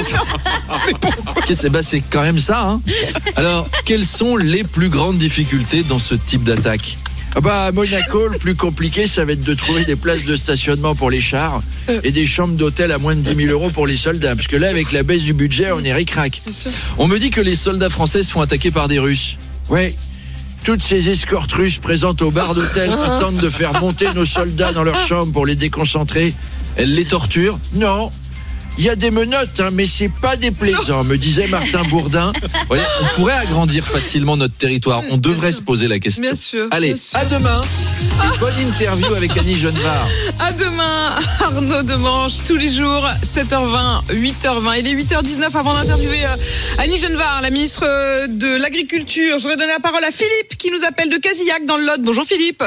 c'est, bah, c'est quand même ça, hein. Alors, quelles sont les plus grandes difficultés dans ce type d'attaque? Ah bah, à Monaco, le plus compliqué, ça va être de trouver des places de stationnement pour les chars et des chambres d'hôtel à moins de dix mille euros pour les soldats. Parce que là, avec la baisse du budget, on est ric-rac. On me dit que les soldats français se font attaquer par des Russes. Ouais. Toutes ces escortes russes présentes au bar d'hôtel qui tentent de faire monter nos soldats dans leur chambre pour les déconcentrer. Elles les torturent? Non. Il y a des menottes, hein, mais c'est pas déplaisant, me disait Martin Bourdin. Ouais, on pourrait agrandir facilement notre territoire. On devrait se poser la question. Bien sûr. Allez, bien sûr. À demain. Une bonne interview avec Annie Genevard. À demain, Arnaud Demanche, tous les jours, sept heures vingt, huit heures vingt. Il est huit heures dix-neuf avant d'interviewer Annie Genevard, la ministre de l'Agriculture. Je voudrais donner la parole à Philippe qui nous appelle de Casillac dans le Lot. Bonjour Philippe.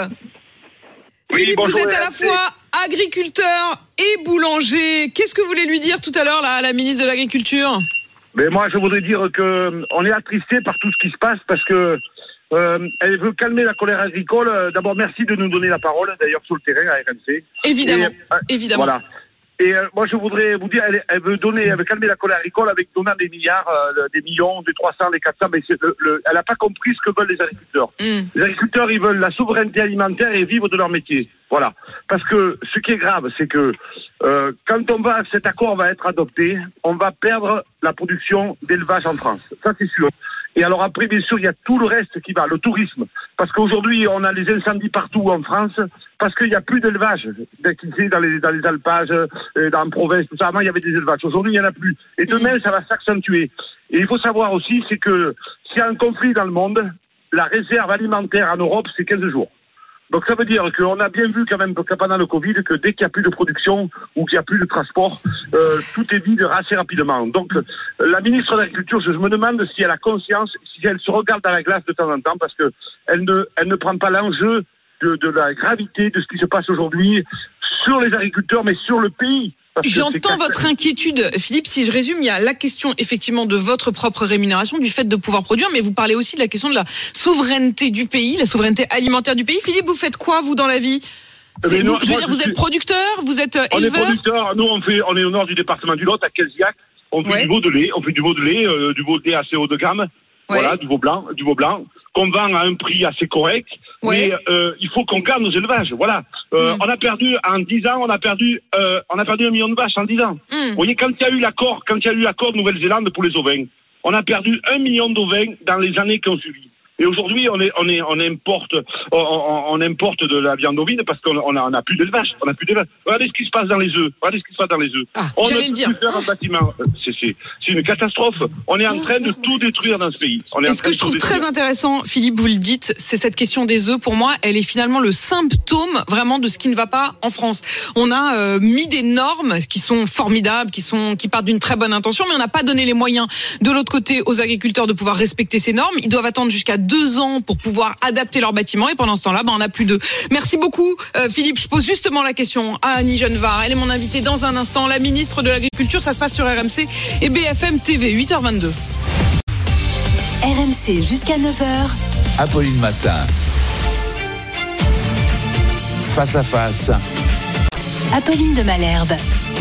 Oui, Philippe, bonjour, vous êtes à la fois agriculteur et boulanger. Qu'est-ce que vous voulez lui dire tout à l'heure là, à la ministre de l'Agriculture? Mais moi, je voudrais dire que on est attristé par tout ce qui se passe parce que euh, elle veut calmer la colère agricole. D'abord, merci de nous donner la parole, d'ailleurs, sur le terrain à R M C. Évidemment, et, euh, évidemment. Voilà. Et euh, moi, je voudrais vous dire, elle, elle veut donner, elle veut calmer la colère agricole avec donnant des milliards, euh, des millions, des trois cents, des quatre cents. Mais c'est le, le, elle n'a pas compris ce que veulent les agriculteurs. Mm. Les agriculteurs, ils veulent la souveraineté alimentaire et vivre de leur métier. Voilà. Parce que ce qui est grave, c'est que euh, quand on va, cet accord va être adopté, on va perdre la production d'élevage en France. Ça, c'est sûr. Et alors après, bien sûr, il y a tout le reste qui va, le tourisme. Parce qu'aujourd'hui, on a les incendies partout en France, parce qu'il n'y a plus d'élevage. Dans les, dans les alpages, dans la province, tout ça. Avant, il y avait des élevages. Aujourd'hui, il n'y en a plus. Et demain, ça va s'accentuer. Et il faut savoir aussi, c'est que s'il y a un conflit dans le monde, la réserve alimentaire en Europe, c'est quinze jours. Donc ça veut dire qu'on a bien vu quand même que pendant le Covid que dès qu'il n'y a plus de production ou qu'il n'y a plus de transport, euh, tout est vide assez rapidement. Donc la ministre de l'Agriculture, je, je me demande si elle a conscience, si elle se regarde dans la glace de temps en temps, parce que elle ne, elle ne prend pas l'enjeu de, de la gravité de ce qui se passe aujourd'hui sur les agriculteurs, mais sur le pays. J'entends votre inquiétude, Philippe. Si je résume, il y a la question effectivement de votre propre rémunération, du fait de pouvoir produire, mais vous parlez aussi de la question de la souveraineté du pays, la souveraineté alimentaire du pays. Philippe, vous faites quoi, vous, dans la vie? C'est, nous, vous, je veux moi, dire, je vous suis... êtes producteur, vous êtes éleveur? On est producteur. Nous, on fait, on est au nord du département du Lot, à Casillac. On fait Ouais. du veau de lait, on fait du veau de lait, euh, du veau de lait assez haut de gamme. Voilà, du veau blanc, du veau blanc, qu'on vend à un prix assez correct. Ouais. Mais euh, il faut qu'on garde nos élevages. Voilà. Euh, Mm. On a perdu en dix ans, on a perdu, euh, on a perdu un million de vaches en dix ans. Mm. Vous voyez, quand il y a eu l'accord, quand il y a eu l'accord de Nouvelle-Zélande pour les ovins, on a perdu un million d'ovins dans les années qui ont suivi. Et aujourd'hui, on est, on est, on importe, on, on, on importe de la viande ovine parce qu'on on a, on a plus d'élevage, on a plus d'élevage. Regardez ce qui se passe dans les œufs. Regardez ce qui se passe dans les œufs. Ah, on j'allais ne le peut dire. plus faire un bâtiment. Euh, C'est, c'est, c'est une catastrophe. On est en train de tout détruire dans ce pays. On est en Et ce train que de je trouve tout très détruire. intéressant, Philippe, vous le dites, c'est cette question des œufs. Pour moi, elle est finalement le symptôme vraiment de ce qui ne va pas en France. On a euh, mis des normes qui sont formidables, qui sont qui partent d'une très bonne intention, mais on n'a pas donné les moyens de l'autre côté aux agriculteurs de pouvoir respecter ces normes. Ils doivent attendre jusqu'à deux ans pour pouvoir adapter leur bâtiment, et pendant ce temps-là, ben, on n'a plus d'œufs. Merci beaucoup, euh, Philippe. Je pose justement la question à Annie Genevard. Elle est mon invitée dans un instant, la ministre de l'Agriculture. Ça se passe sur R M C et B F M T V, huit heures vingt-deux. R M C jusqu'à neuf heures. Apolline Matin. Face à face. Apolline de Malherbe.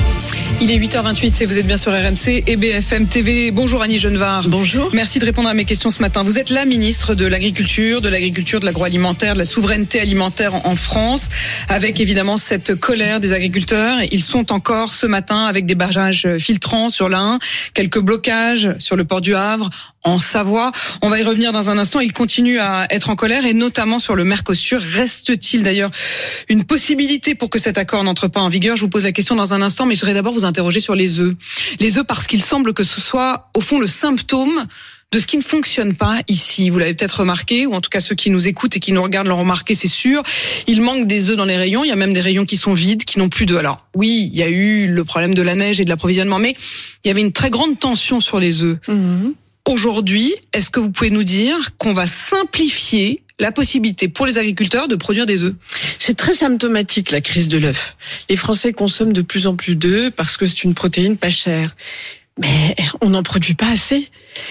Il est huit heures vingt-huit et vous êtes bien sur R M C et B F M T V. Bonjour Annie Genevard. Bonjour. Merci de répondre à mes questions ce matin. Vous êtes la ministre de l'Agriculture, de l'Agriculture, de l'Agroalimentaire, de la souveraineté alimentaire en France, avec évidemment cette colère des agriculteurs. Ils sont encore ce matin avec des barrages filtrants sur l'Ain, quelques blocages sur le port du Havre, en Savoie. On va y revenir dans un instant. Ils continuent à être en colère et notamment sur le Mercosur. Reste-t-il d'ailleurs une possibilité pour que cet accord n'entre pas en vigueur? Je vous pose la question dans un instant, mais je voudrais d'abord vous interroger sur les œufs. Les œufs parce qu'il semble que ce soit au fond le symptôme de ce qui ne fonctionne pas ici. Vous l'avez peut-être remarqué, ou en tout cas ceux qui nous écoutent et qui nous regardent l'ont remarqué, c'est sûr. Il manque des œufs dans les rayons. Il y a même des rayons qui sont vides, qui n'ont plus d'œufs. Alors oui, il y a eu le problème de la neige et de l'approvisionnement, mais il y avait une très grande tension sur les œufs. Mmh. Aujourd'hui, est-ce que vous pouvez nous dire qu'on va simplifier la possibilité pour les agriculteurs de produire des œufs? C'est très symptomatique, la crise de l'œuf. Les Français consomment de plus en plus d'œufs parce que c'est une protéine pas chère. Mais on n'en produit pas assez.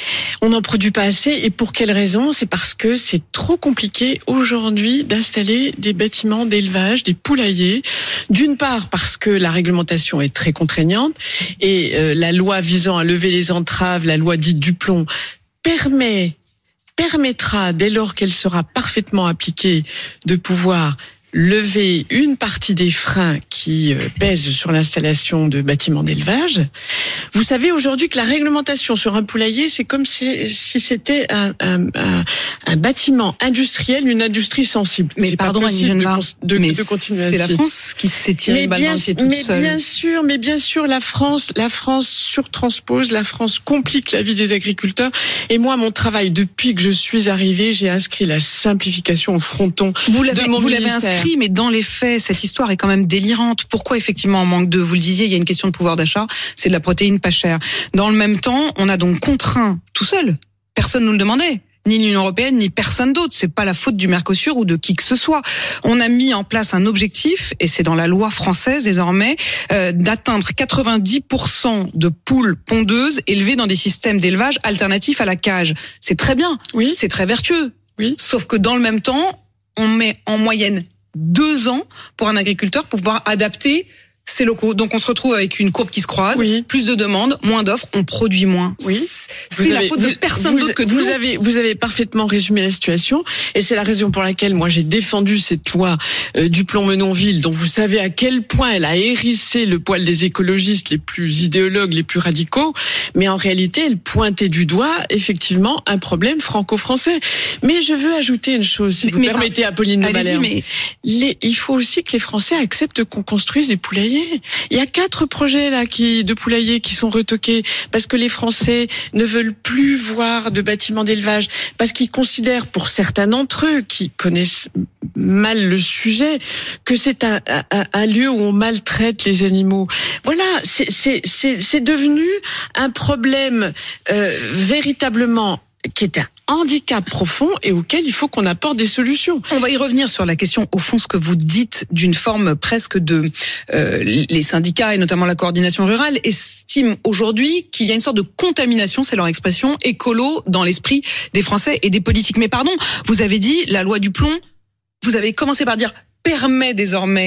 On n'en produit pas assez. Et pour quelle raison? C'est parce que c'est trop compliqué aujourd'hui d'installer des bâtiments d'élevage, des poulaillers. D'une part parce que la réglementation est très contraignante et euh, la loi visant à lever les entraves, la loi dite Duplon, permet, permettra, dès lors qu'elle sera parfaitement appliquée, de pouvoir lever une partie des freins qui pèsent sur l'installation de bâtiments d'élevage. Vous savez aujourd'hui que la réglementation sur un poulailler, c'est comme si, si c'était un, un, un, un bâtiment industriel, une industrie sensible. Mais C'est pardon, pas Annie possible Genevard, de, de, mais de continuer c'est la ainsi. France qui s'est tiré Mais une balle bien, dans le pied toute mais seule. bien sûr, mais bien sûr, la France, la France surtranspose, la France complique la vie des agriculteurs. Et moi, mon travail depuis que je suis arrivée, j'ai inscrit la simplification au fronton Vous l'avez, de mon vous l'avez ministère. inscrit, mais dans les faits, cette histoire est quand même délirante. Pourquoi effectivement on manque d'œufs? Vous le disiez, il y a une question de pouvoir d'achat, c'est de la protéine pas chère. Dans le même temps, on a donc contraint tout seul. Personne nous le demandait. Ni l'Union européenne, ni personne d'autre. C'est pas la faute du Mercosur ou de qui que ce soit. On a mis en place un objectif, et c'est dans la loi française désormais, euh, d'atteindre quatre-vingt-dix pour cent de poules pondeuses élevées dans des systèmes d'élevage alternatifs à la cage. C'est très bien. Oui. C'est très vertueux. Oui. Sauf que dans le même temps, on met en moyenne deux ans pour un agriculteur pour pouvoir adapter ses locaux. Donc on se retrouve avec une courbe qui se croise, oui. plus de demandes, moins d'offres, on produit moins. Oui. C'est la faute de personne d'autre que de vous nous. avez vous avez parfaitement résumé la situation et c'est la raison pour laquelle moi j'ai défendu cette loi euh, Duplon-Menonville dont vous savez à quel point elle a hérissé le poil des écologistes les plus idéologues, les plus radicaux, mais en réalité elle pointait du doigt effectivement un problème franco-français. Mais je veux ajouter une chose, si mais, vous mais permettez, par... Apolline de Malherbe. Mais... Les, il faut aussi que les Français acceptent qu'on construise des poulaillers. Il y a quatre projets là qui de poulaillers qui sont retoqués parce que les Français ne veulent plus voir de bâtiments d'élevage parce qu'ils considèrent, pour certains d'entre eux qui connaissent mal le sujet, que c'est un, un, un lieu où on maltraite les animaux. Voilà, c'est c'est c'est, c'est devenu un problème euh, véritablement qui est un handicap profond et auquel il faut qu'on apporte des solutions. On va y revenir sur la question, au fond, ce que vous dites d'une forme presque de... Euh, les syndicats et notamment la coordination rurale estiment aujourd'hui qu'il y a une sorte de contamination, c'est leur expression, écolo dans l'esprit des Français et des politiques. Mais pardon, vous avez dit, la loi Duplon, vous avez commencé par dire, permet désormais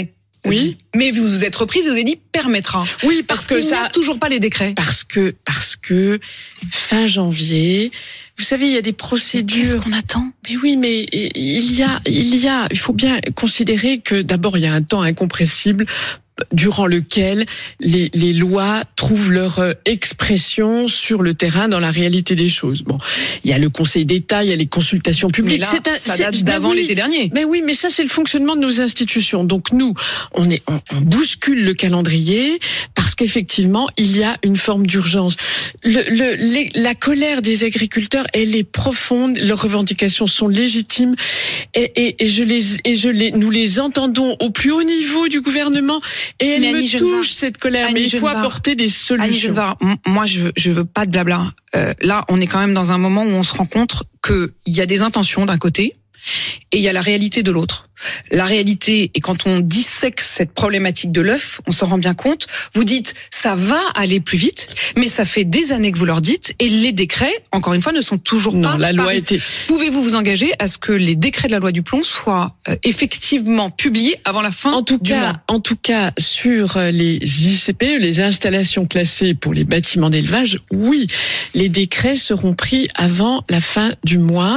Oui. Mais vous vous êtes reprise et vous avez dit permettra. Oui, parce, parce que qu'il ça. n'y a toujours pas les décrets. Parce que, parce que, fin janvier, vous savez, il y a des procédures. Mais qu'est-ce qu'on attend? Mais oui, mais il y a, il y a, il faut bien considérer que d'abord, il y a un temps incompressible durant lequel les, les lois trouvent leur expression sur le terrain dans la réalité des choses. Bon, il y a le Conseil d'État, il y a les consultations publiques. Mais là, c'est un, ça c'est, date ben d'avant oui, l'été dernier. Mais oui, mais ça c'est le fonctionnement de nos institutions. Donc nous, on est, on, on bouscule le calendrier parce qu'effectivement il y a une forme d'urgence. Le, le, les, la colère des agriculteurs, elle est profonde. Leurs revendications sont légitimes et, et, et je les, et je les, nous les entendons au plus haut niveau du gouvernement. Et elle mais me Annie touche Genevard, cette colère, Annie mais il faut Genevard, apporter des solutions. Annie Genevard, moi je veux, je veux pas de blabla. Euh, là, on est quand même dans un moment où on se rend compte que il y a des intentions d'un côté et il y a la réalité de l'autre. La réalité, et quand on dissèque cette problématique de l'œuf, on s'en rend bien compte. Vous dites, ça va aller plus vite, mais ça fait des années que vous leur dites, et les décrets, encore une fois, ne sont toujours non, pas la loi parus. était... Pouvez-vous vous engager à ce que les décrets de la loi du plomb soient euh, effectivement publiés avant la fin en tout du cas, mois? En tout cas, sur les I C P E, les installations classées pour les bâtiments d'élevage, oui, les décrets seront pris avant la fin du mois.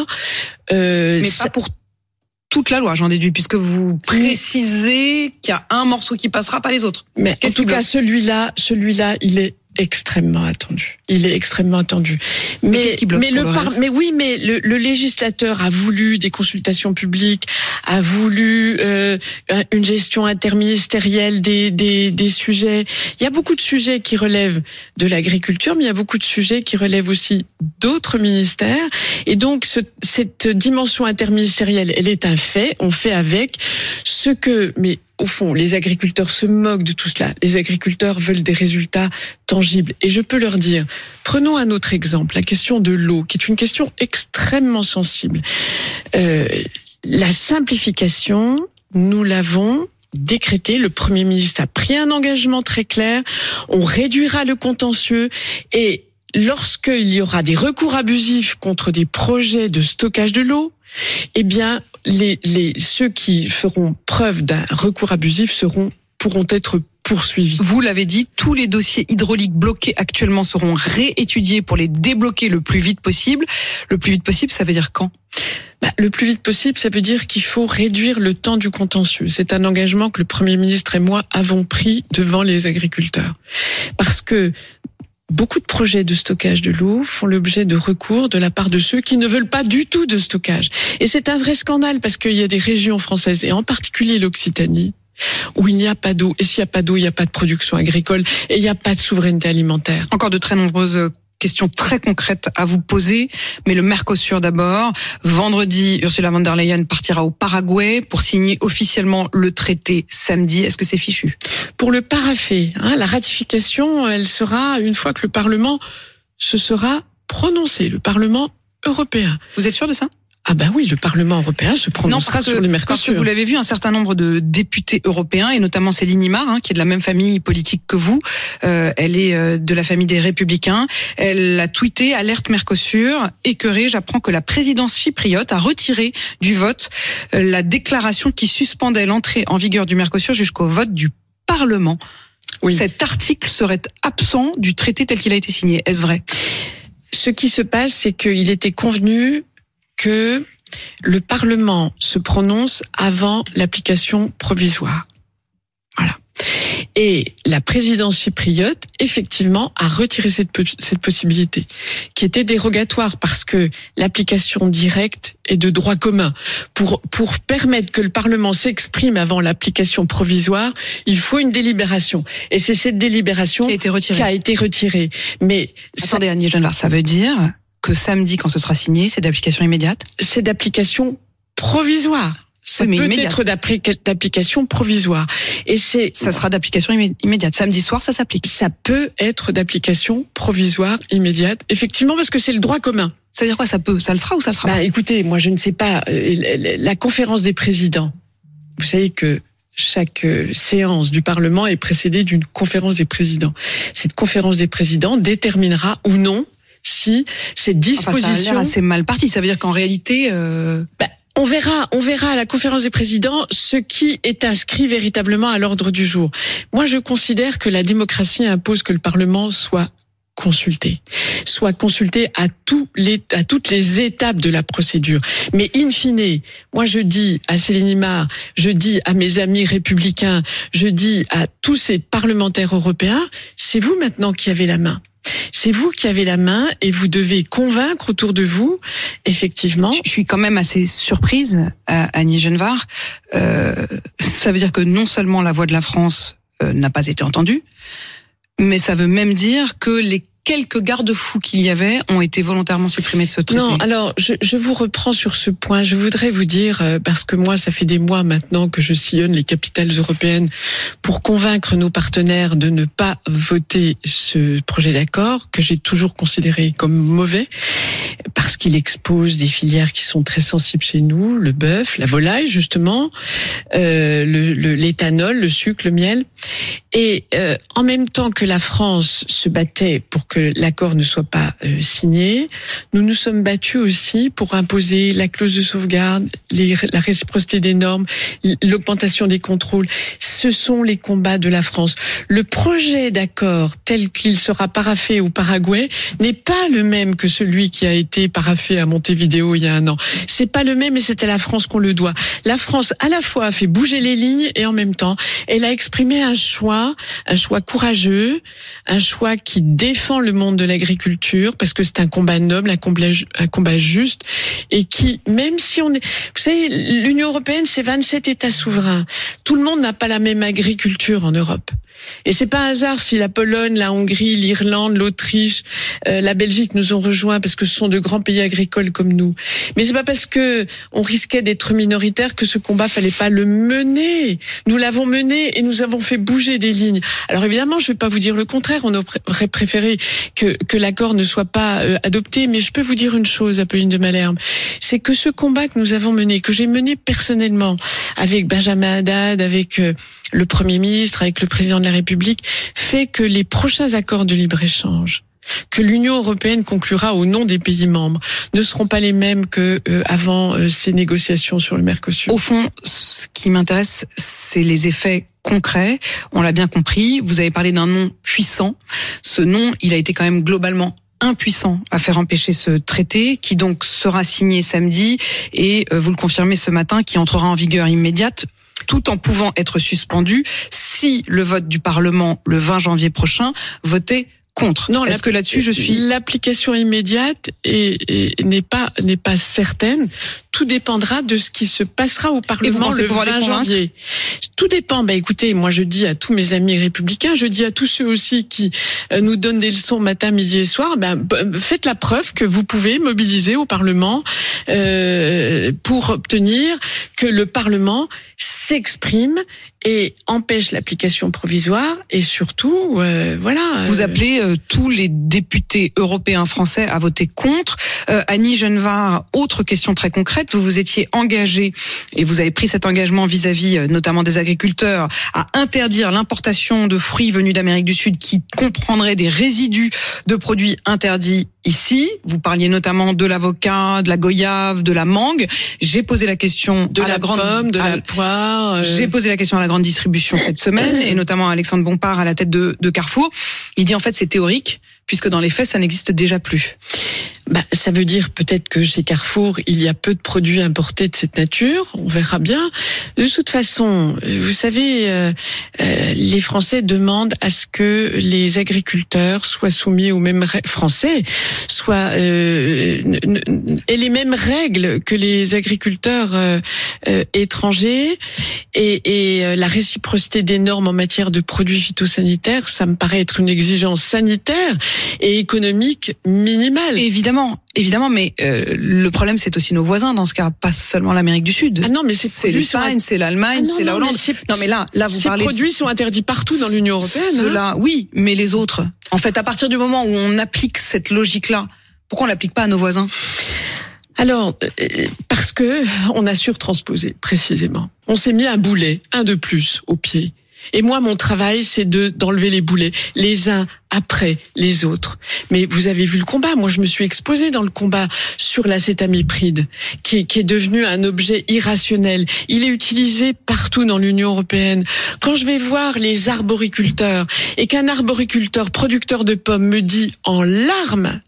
Euh, mais ça... pas pour toute la loi, j'en déduis, puisque vous précisez qu'il y a un morceau qui passera, pas les autres. Mais en tout cas, celui-là, celui-là, il est extrêmement attendu. Il est extrêmement attendu. Mais, mais qu'est-ce qui bloque mais le, le par, mais oui, mais le, le législateur a voulu des consultations publiques, a voulu euh, une gestion interministérielle des, des des sujets. Il y a beaucoup de sujets qui relèvent de l'agriculture, mais il y a beaucoup de sujets qui relèvent aussi d'autres ministères. Et donc ce, cette dimension interministérielle, elle est un fait. On fait avec ce que, mais au fond, les agriculteurs se moquent de tout cela. Les agriculteurs veulent des résultats tangibles. Et je peux leur dire, prenons un autre exemple, la question de l'eau, qui est une question extrêmement sensible. Euh, la simplification, nous l'avons décrété. Le Premier ministre a pris un engagement très clair. On réduira le contentieux et lorsqu'il y aura des recours abusifs contre des projets de stockage de l'eau, eh bien, les, les, ceux qui feront preuve d'un recours abusif seront, pourront être poursuivis. Vous l'avez dit, tous les dossiers hydrauliques bloqués actuellement seront réétudiés pour les débloquer le plus vite possible. Le plus vite possible, ça veut dire quand? Bah, le plus vite possible, ça veut dire qu'il faut réduire le temps du contentieux. C'est un engagement que le Premier ministre et moi avons pris devant les agriculteurs. Parce que beaucoup de projets de stockage de l'eau font l'objet de recours de la part de ceux qui ne veulent pas du tout de stockage. Et c'est un vrai scandale parce qu'il y a des régions françaises, et en particulier l'Occitanie, où il n'y a pas d'eau. Et s'il n'y a pas d'eau, il n'y a pas de production agricole et il n'y a pas de souveraineté alimentaire. Encore de très nombreuses questions très concrètes à vous poser, mais le Mercosur d'abord. Vendredi, Ursula von der Leyen partira au Paraguay pour signer officiellement le traité samedi. Est-ce que c'est fichu? Pour le parafé, hein, la ratification, elle sera une fois que le Parlement se sera prononcé, le Parlement européen. Vous êtes sûr de ça? Ah ben oui, le Parlement européen se prononcera sur le Mercosur. Parce que vous l'avez vu, un certain nombre de députés européens, et notamment Céline Imar, hein, qui est de la même famille politique que vous, euh, elle est euh, de la famille des Républicains, elle a tweeté « Alerte Mercosur, écœurée, j'apprends que la présidence chypriote a retiré du vote euh, la déclaration qui suspendait l'entrée en vigueur du Mercosur jusqu'au vote du Parlement. » Oui. Cet article serait absent du traité tel qu'il a été signé. Est-ce vrai? Ce qui se passe, c'est qu'il était convenu que le Parlement se prononce avant l'application provisoire. Voilà. Et la présidence chypriote, effectivement, a retiré cette, cette possibilité, qui était dérogatoire parce que l'application directe est de droit commun. Pour, pour permettre que le Parlement s'exprime avant l'application provisoire, il faut une délibération. Et c'est cette délibération qui a été retirée. Qui a été retirée. Mais attendez, Annie Genevard, ça veut dire que samedi, quand ce sera signé, c'est d'application immédiate? C'est d'application provisoire. Ça oui, peut immédiate. être d'application provisoire. Et c'est. Ça sera d'application immédiate. Samedi soir, ça s'applique. Ça peut être d'application provisoire immédiate. Effectivement, parce que c'est le droit commun. Ça veut dire quoi? Ça peut? Ça le sera ou ça le sera bah, pas? Écoutez, moi, je ne sais pas. La conférence des présidents. Vous savez que chaque séance du Parlement est précédée d'une conférence des présidents. Cette conférence des présidents déterminera ou non si cette disposition... Enfin, ça a l'air assez mal parti. Ça veut dire qu'en réalité... Euh... Bah, On verra, on verra à la conférence des présidents ce qui est inscrit véritablement à l'ordre du jour. Moi, je considère que la démocratie impose que le Parlement soit consulté, soit consulté à tous les, à toutes les étapes de la procédure. Mais in fine, moi je dis à Céline Imard, je dis à mes amis républicains, je dis à tous ces parlementaires européens, c'est vous maintenant qui avez la main. C'est vous qui avez la main et vous devez convaincre autour de vous, effectivement. Je suis quand même assez surprise, Annie Genevard. Euh, ça veut dire que non seulement la voix de la France euh, n'a pas été entendue, mais ça veut même dire que les quelques garde-fous qu'il y avait ont été volontairement supprimés de ce traité. Non, alors je, je vous reprends sur ce point. Je voudrais vous dire, parce que moi, ça fait des mois maintenant que je sillonne les capitales européennes pour convaincre nos partenaires de ne pas voter ce projet d'accord, que j'ai toujours considéré comme mauvais, parce qu'il expose des filières qui sont très sensibles chez nous, le bœuf, la volaille justement, euh, le, le, l'éthanol, le sucre, le miel. Et euh, en même temps que la France se battait pour que l'accord ne soit pas euh, signé, nous nous sommes battus aussi pour imposer la clause de sauvegarde, les, la réciprocité des normes, l'augmentation des contrôles. Ce sont les combats de la France. Le projet d'accord tel qu'il sera paraphé au Paraguay n'est pas le même que celui qui a été paraphé à Montevideo il y a un an. C'est pas le même et c'est à la France qu'on le doit. La France à la fois a fait bouger les lignes et en même temps, elle a exprimé un choix, un choix courageux, un choix qui défend le monde de l'agriculture parce que c'est un combat noble, un combat, un combat juste et qui, même si on est, vous savez, l'Union européenne c'est vingt-sept États souverains. Tout le monde n'a pas la même agriculture en Europe. Et c'est pas un hasard si la Pologne, la Hongrie, l'Irlande, l'Autriche, euh, la Belgique nous ont rejoints parce que ce sont de grands pays agricoles comme nous. Mais c'est pas parce que on risquait d'être minoritaire que ce combat fallait pas le mener. Nous l'avons mené et nous avons fait bouger des lignes. Alors évidemment, je vais pas vous dire le contraire. On aurait préféré que que l'accord ne soit pas euh, adopté, mais je peux vous dire une chose, Apolline de Malherbe, c'est que ce combat que nous avons mené, que j'ai mené personnellement avec Benjamin Haddad, avec euh, le Premier ministre, avec le Président de la République, fait que les prochains accords de libre-échange que l'Union européenne conclura au nom des pays membres ne seront pas les mêmes que euh, avant euh, ces négociations sur le Mercosur. Au fond, ce qui m'intéresse, c'est les effets concrets. On l'a bien compris. Vous avez parlé d'un nom puissant. Ce nom, il a été quand même globalement impuissant à faire empêcher ce traité, qui donc sera signé samedi et, euh, vous le confirmez ce matin, qui entrera en vigueur immédiate, tout en pouvant être suspendu si le vote du Parlement le vingt janvier prochain votait contre. Non, est-ce que là-dessus je suis l'application immédiate est, est, n'est pas n'est pas certaine. Tout dépendra de ce qui se passera au Parlement le vingt janvier. Tout dépend. Bah écoutez, moi je dis à tous mes amis républicains, je dis à tous ceux aussi qui euh, nous donnent des leçons matin, midi et soir, bah, faites la preuve que vous pouvez mobiliser au Parlement euh, pour obtenir que le Parlement s'exprime et empêche l'application provisoire et surtout, euh, voilà. Vous appelez euh, tous les députés européens français à voter contre. Euh, Annie Genevard, autre question très concrète. Vous vous étiez engagé et vous avez pris cet engagement vis-à-vis euh, notamment des agriculteurs à interdire l'importation de fruits venus d'Amérique du Sud qui comprendraient des résidus de produits interdits ici. Vous parliez notamment de l'avocat, de la goyave, de la mangue. J'ai posé la question de à la, la grande pomme, de à, la poire. Euh... J'ai posé la question à la grande distribution cette semaine et notamment à Alexandre Bompard à la tête de, de Carrefour. Il dit en fait c'est théorique puisque dans les faits ça n'existe déjà plus. Bah, ça veut dire peut-être que chez Carrefour, il y a peu de produits importés de cette nature. On verra bien. De toute façon, vous savez, euh, euh, les Français demandent à ce que les agriculteurs soient soumis aux mêmes règles français, soient euh, aient les mêmes règles que les agriculteurs euh, euh, étrangers et, et la réciprocité des normes en matière de produits phytosanitaires. Ça me paraît être une exigence sanitaire et économique minimale. Évidemment. Évidemment, mais euh, le problème c'est aussi nos voisins dans ce cas, pas seulement l'Amérique du Sud. Ah non, mais ces c'est l'Espagne, c'est l'Allemagne, ah non, c'est la non, Hollande. Mais non, mais là, là vous ces parlez. Ces produits sont interdits partout dans l'Union européenne. Ceux-là, hein. Oui, mais les autres. En fait, à partir du moment où on applique cette logique-là, pourquoi on l'applique pas à nos voisins ? Alors, parce que on a surtransposé précisément. On s'est mis un boulet, un de plus, au pied. Et moi, mon travail, c'est de d'enlever les boulets, les uns après les autres. Mais vous avez vu le combat. Moi, je me suis exposée dans le combat sur l'acétamipride, qui est, qui est devenu un objet irrationnel. Il est utilisé partout dans l'Union européenne. Quand je vais voir les arboriculteurs et qu'un arboriculteur producteur de pommes me dit en larmes,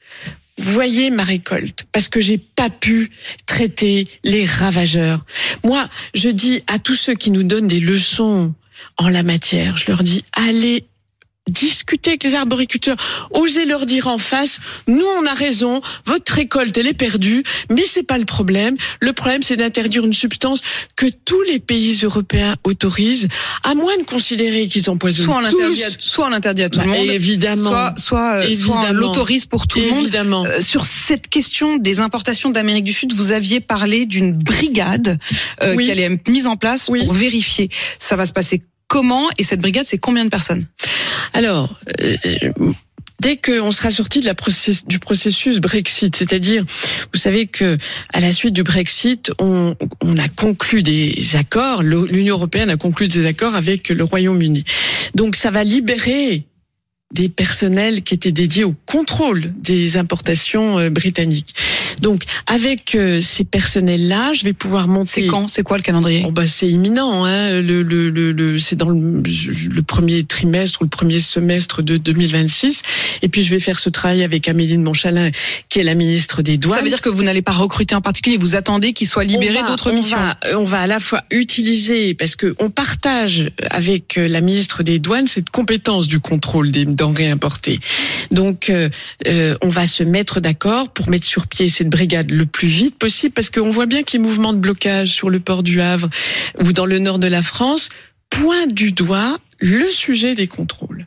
voyez ma récolte, parce que j'ai pas pu traiter les ravageurs. Moi, je dis à tous ceux qui nous donnent des leçons en la matière, je leur dis, allez discuter avec les arboriculteurs, osez leur dire en face, nous on a raison, votre récolte elle est perdue, mais c'est pas le problème. Le problème c'est d'interdire une substance que tous les pays européens autorisent, à moins de considérer qu'ils empoisonnent soit on tous. l'interdit à, soit on l'interdit à tout bah, le monde, évidemment, soit soit, euh, soit on l'autorise pour tout le monde. Évidemment. Euh, sur cette question des importations d'Amérique du Sud, vous aviez parlé d'une brigade euh, oui. qui allait être mise en place oui. pour vérifier. Ça va se passer comment, et cette brigade c'est combien de personnes? Alors, euh, dès qu'on sera sorti de la process- du processus Brexit, c'est-à-dire, vous savez que à la suite du Brexit, on, on a conclu des accords, l'Union européenne a conclu des accords avec le Royaume-Uni. Donc ça va libérer des personnels qui étaient dédiés au contrôle des importations euh, britanniques. Donc, avec euh, ces personnels-là, je vais pouvoir monter. C'est quand? C'est quoi le calendrier? Oh bah c'est imminent. Hein. Le, le, le, le, c'est dans le, le premier trimestre ou le premier semestre de deux mille vingt-six. Et puis je vais faire ce travail avec Amélie de Montchalin, qui est la ministre des Douanes. Ça veut dire que vous n'allez pas recruter en particulier. Vous attendez qu'il soit libéré va, d'autres on missions. Va, on va à la fois utiliser, parce que on partage avec la ministre des Douanes cette compétence du contrôle des denrées importées. Donc, euh, euh, on va se mettre d'accord pour mettre sur pied cette brigade le plus vite possible, parce qu'on voit bien que les mouvements de blocage sur le port du Havre ou dans le nord de la France pointent du doigt le sujet des contrôles.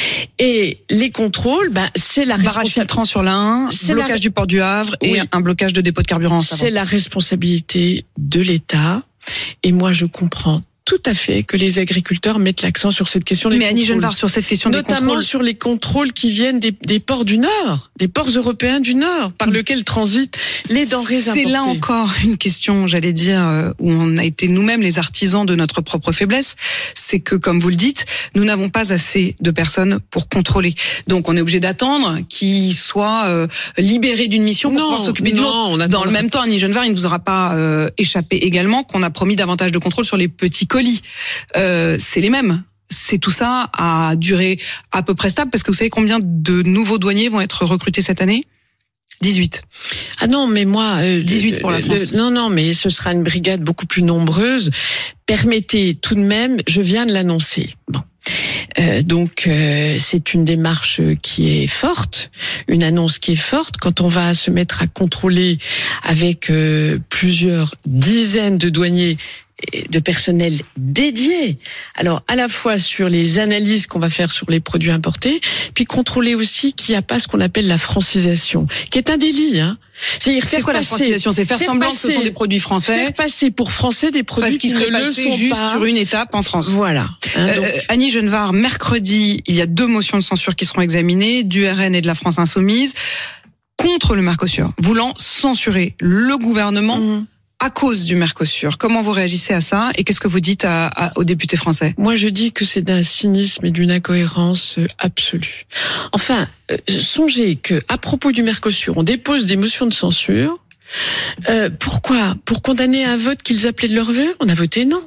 Et les contrôles, ben, c'est la responsabilité. Barrage filtrant sur l'A un, blocage la... du port du Havre et oui. un blocage de dépôt de carburant. C'est la responsabilité de l'État. Et moi, je comprends tout à fait que les agriculteurs mettent l'accent sur cette question des Mais contrôles. Annie Genevard, sur cette question Notamment des contrôles. sur les contrôles qui viennent des, des ports du Nord, des ports européens du Nord, par lesquels transitent les denrées importées. C'est là encore une question, j'allais dire, où on a été nous-mêmes les artisans de notre propre faiblesse. C'est que, comme vous le dites, nous n'avons pas assez de personnes pour contrôler. Donc, on est obligé d'attendre qu'ils soient euh, libérés d'une mission pour non, pouvoir s'occuper d'une autre. Dans le même temps, Annie Genevard, il ne vous aura pas euh, échappé également qu'on a promis davantage de contrôle sur les petits colis. Euh, c'est les mêmes. C'est tout ça à durée à peu près stable, parce que vous savez combien de nouveaux douaniers vont être recrutés cette année? dix-huit. Ah non, mais moi... Euh, dix-huit pour la France. Le, non, non, mais ce sera une brigade beaucoup plus nombreuse. Permettez tout de même, je viens de l'annoncer. Bon. Euh, donc euh, c'est une démarche qui est forte, une annonce qui est forte. Quand on va se mettre à contrôler avec euh, plusieurs dizaines de douaniers, de personnel dédié, alors à la fois sur les analyses qu'on va faire sur les produits importés, puis contrôler aussi qu'il n'y a pas ce qu'on appelle la francisation, qui est un délit. Hein. C'est-à-dire faire quoi passer, la francisation? C'est faire, faire semblant passer, que ce sont des produits français, faire passer pour français des produits qui ne le sont juste pas. Sur une étape en France. Voilà. Hein, donc. euh, Annie Genevard, mercredi, il y a deux motions de censure qui seront examinées, du R N et de la France Insoumise, contre le Mercosur, voulant censurer le gouvernement. Mmh. À cause du Mercosur. Comment vous réagissez à ça et qu'est-ce que vous dites à, à, aux députés français? Moi, je dis que c'est d'un cynisme et d'une incohérence absolue. Enfin, euh, songez que à propos du Mercosur, on dépose des motions de censure. Euh, pourquoi? Pour condamner un vote qu'ils appelaient de leur vœu? On a voté non.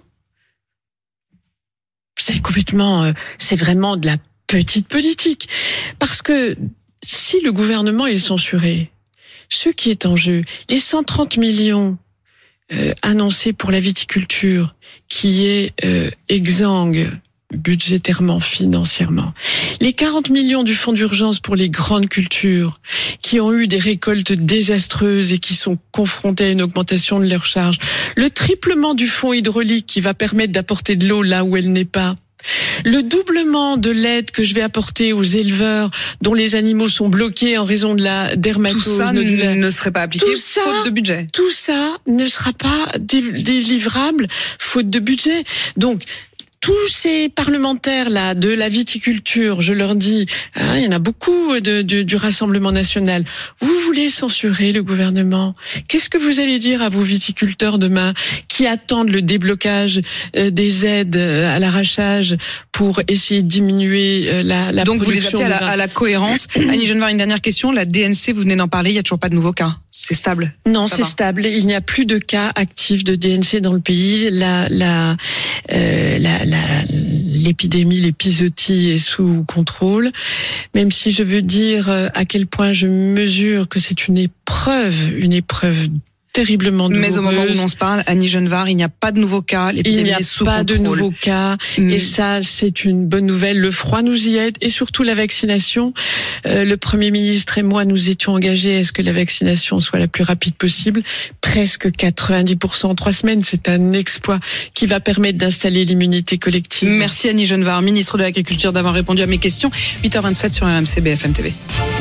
C'est complètement, euh, c'est vraiment de la petite politique. Parce que si le gouvernement est censuré, ce qui est en jeu, les cent trente millions Euh, annoncé pour la viticulture, qui est euh, exsangue budgétairement, financièrement. Les quarante millions du fonds d'urgence pour les grandes cultures, qui ont eu des récoltes désastreuses et qui sont confrontées à une augmentation de leurs charges. Le triplement du fonds hydraulique qui va permettre d'apporter de l'eau là où elle n'est pas. Le doublement de l'aide que je vais apporter aux éleveurs dont les animaux sont bloqués en raison de la dermatose tout ça nodulaire. ne serait pas appliqué tout ça, faute de budget. Tout ça ne sera pas délivrable faute de budget. Donc, tous ces parlementaires-là de la viticulture, je leur dis, hein, il y en a beaucoup de, de, du Rassemblement national, vous voulez censurer le gouvernement? Qu'est-ce que vous allez dire à vos viticulteurs demain qui attendent le déblocage euh, des aides à l'arrachage pour essayer de diminuer euh, la, la Donc production? vous les appelez à la, à la cohérence. Annie Genevard, une dernière question. La D N C, vous venez d'en parler, il n'y a toujours pas de nouveaux cas. C'est stable? Non, Ça c'est va. stable. Il n'y a plus de cas actifs de D N C dans le pays. La, la, euh, la, la, l'épidémie, l'épizootie est sous contrôle. Même si je veux dire à quel point je mesure que c'est une épreuve, une épreuve terriblement douloureuse. Mais au moment où on se parle, Annie Genevard, il n'y a pas de nouveaux cas. Il n'y a est sous pas contrôle. de nouveaux cas. Mmh. Et ça, c'est une bonne nouvelle. Le froid nous y aide et surtout la vaccination. Euh, le Premier ministre et moi, nous étions engagés à ce que la vaccination soit la plus rapide possible. Presque quatre-vingt-dix pour cent en trois semaines. C'est un exploit qui va permettre d'installer l'immunité collective. Merci Annie Genevard, ministre de l'Agriculture, d'avoir répondu à mes questions. huit heures vingt-sept sur R M C B F M T V.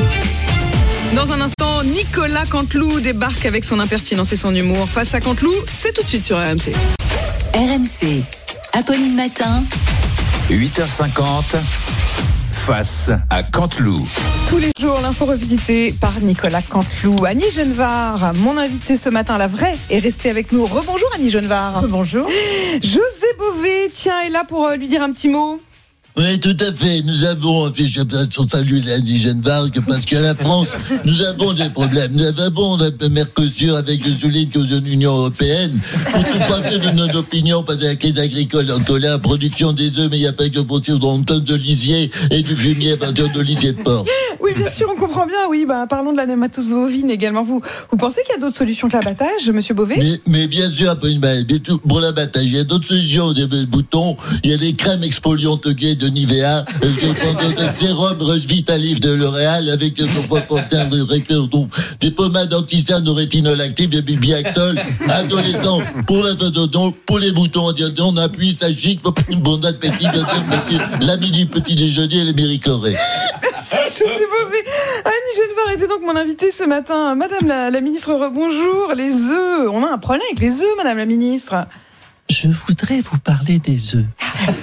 Dans un instant, Nicolas Canteloup débarque avec son impertinence et son humour. Face à Canteloup, c'est tout de suite sur R M C. R M C, Apolline Matin. huit heures cinquante, face à Canteloup. Tous les jours, l'info revisitée par Nicolas Canteloup. Annie Genevard, mon invité ce matin, la vraie, est restée avec nous. Rebonjour Annie Genevard. Bonjour. José Bové, tiens, est là pour lui dire un petit mot. Oui, tout à fait. Nous avons fait son salut Annie Genevard parce qu'à la France, nous avons des problèmes. Nous avons le Mercosur avec le souligne de l'Union européenne. Pour tout parler de notre opinion, parce que la crise agricole en colère, production des œufs, mais il n'y a pas que pour on tonne de lisier et du fumier à partir de lisier de porc. Oui, bien sûr, on comprend bien. Oui, bah, parlons de la nématose bovine également. Vous, vous pensez qu'il y a d'autres solutions que l'abattage, monsieur Bové? mais, mais bien sûr, pour l'abattage, il y a d'autres solutions. Il y a des boutons, il y a les crèmes exfoliantes gays de Nivea, le sérum Vitalif de L'Oréal avec son propre terme de récursion, des pommades anti-cernes de rétinol actif de Bibiactol, adolescent, pour la pour les boutons, on appuie, ça chic, bon appétit, monsieur, l'ami du petit déjeuner et les méricorés. Merci, José Bové. Annie Genevard était donc mon invitée ce matin. Madame la, la ministre, rebonjour. Les œufs, on a un problème avec les œufs, madame la ministre. Je voudrais vous parler des œufs.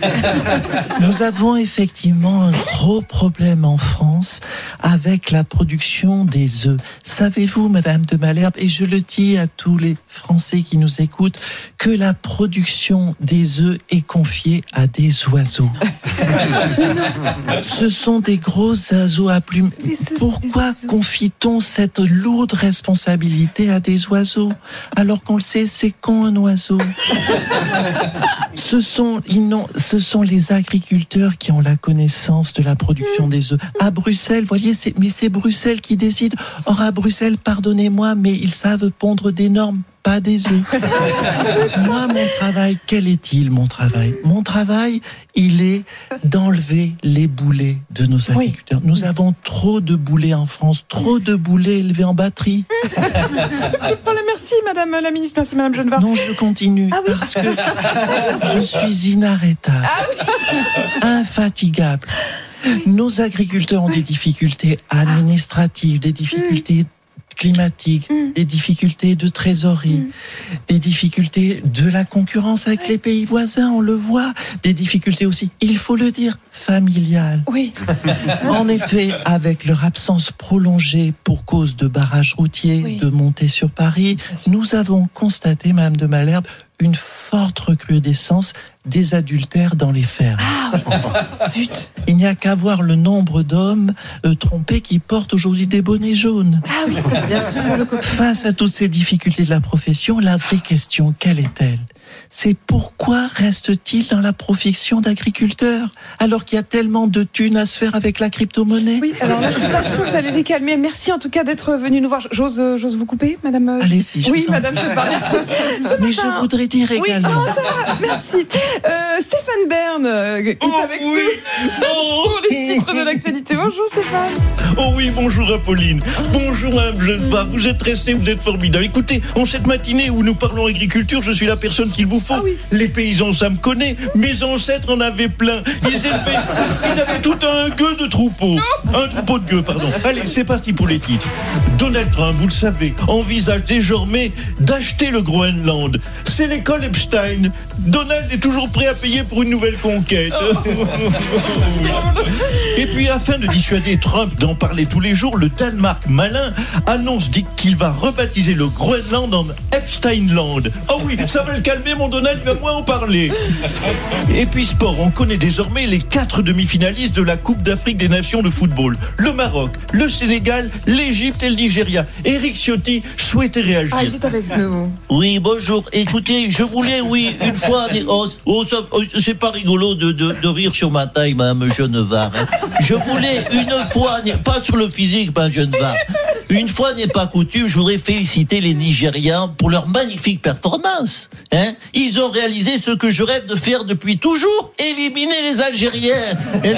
Nous avons effectivement un gros problème en France avec la production des œufs. Savez-vous, Madame de Malherbe, et je le dis à tous les Français qui nous écoutent, que la production des œufs est confiée à des oiseaux. Ce sont des gros oiseaux à plumes. Pourquoi confie-t-on cette lourde responsabilité à des oiseaux alors qu'on le sait, c'est con un oiseau? Ce sont, ils n'ont, ce sont les agriculteurs qui ont la connaissance de la production des œufs. À Bruxelles, voyez, c'est, mais c'est Bruxelles qui décide. Or, à Bruxelles, pardonnez-moi, mais ils savent pondre des normes, pas des œufs. Moi, mon travail, quel est-il, mon travail? Mon travail, il est d'enlever les boulets de nos agriculteurs. Oui. Nous avons trop de boulets en France, trop de boulets élevés en batterie. Merci, madame la ministre, merci, madame Genevard. Non, je continue, ah oui. parce que je suis inarrêtable, ah oui. infatigable. Nos agriculteurs ont des difficultés administratives, des difficultés climatiques, mmh. des difficultés de trésorerie, mmh. des difficultés de la concurrence avec les pays voisins, on le voit, des difficultés aussi, il faut le dire, familiales. Oui. En effet, avec leur absence prolongée pour cause de barrages routiers, oui. de montée sur Paris, nous avons constaté, Madame de Malherbe, une forte recrudescence des adultères dans les fermes. Ah oui. Il n'y a qu'à voir le nombre d'hommes euh, trompés qui portent aujourd'hui des bonnets jaunes. Ah oui, bien sûr. Face à toutes ces difficultés de la profession, la vraie question, quelle est-elle ? C'est pourquoi reste-t-il dans la profession d'agriculteur alors qu'il y a tellement de thunes à se faire avec la crypto-monnaie? Oui, alors là, je suis pas sûre que ça allait les calmer. Merci en tout cas d'être venu nous voir. J'ose, j'ose vous couper, madame? Allez-y, je Oui, vous en... madame, je parle. Mais matin... je voudrais dire également. Oui, non, ça va, merci. Euh, Stéphane Bern euh, est oh, avec oui. nous oh. pour les titres de l'actualité. Bonjour Stéphane. Oh oui, bonjour Apolline. Bonjour Madame Genevard. Vous êtes resté, vous êtes formidable. Écoutez, en cette matinée où nous parlons agriculture, je suis la personne qui qu'il vous faut. Ah oui. Les paysans, ça me connaît. Mes ancêtres en avaient plein. Ils, élevaient, ils avaient tout un gueux de troupeau. Un troupeau de gueux, pardon. Allez, c'est parti pour les titres. Donald Trump, vous le savez, envisage désormais d'acheter le Groenland. C'est l'école Epstein. Donald est toujours prêt à payer pour une nouvelle conquête. Et puis, afin de dissuader Trump d'en parler tous les jours, le Danemark malin annonce dit qu'il va rebaptiser le Groenland en Epsteinland. Oh oui, ça va le calmer, mon Donald, il va moins en parler. Et puis sport, on connaît désormais les quatre demi-finalistes de la Coupe d'Afrique des Nations de football. Le Maroc, le Sénégal, l'Égypte et le Nigeria. Eric Ciotti souhaitait réagir. Ah, il est avec nous. Oui, bonjour. Écoutez, je voulais, oui, une fois... Oh, oh, ça, oh, c'est pas rigolo de, de, de rire sur ma taille, madame Genevard. Je voulais une fois, pas sur le physique, madame Genevard, une fois n'est pas coutume, je voudrais féliciter les Nigérians pour leur magnifique performance. Hein, ils ont réalisé ce que je rêve de faire depuis toujours, éliminer les Algériens. Et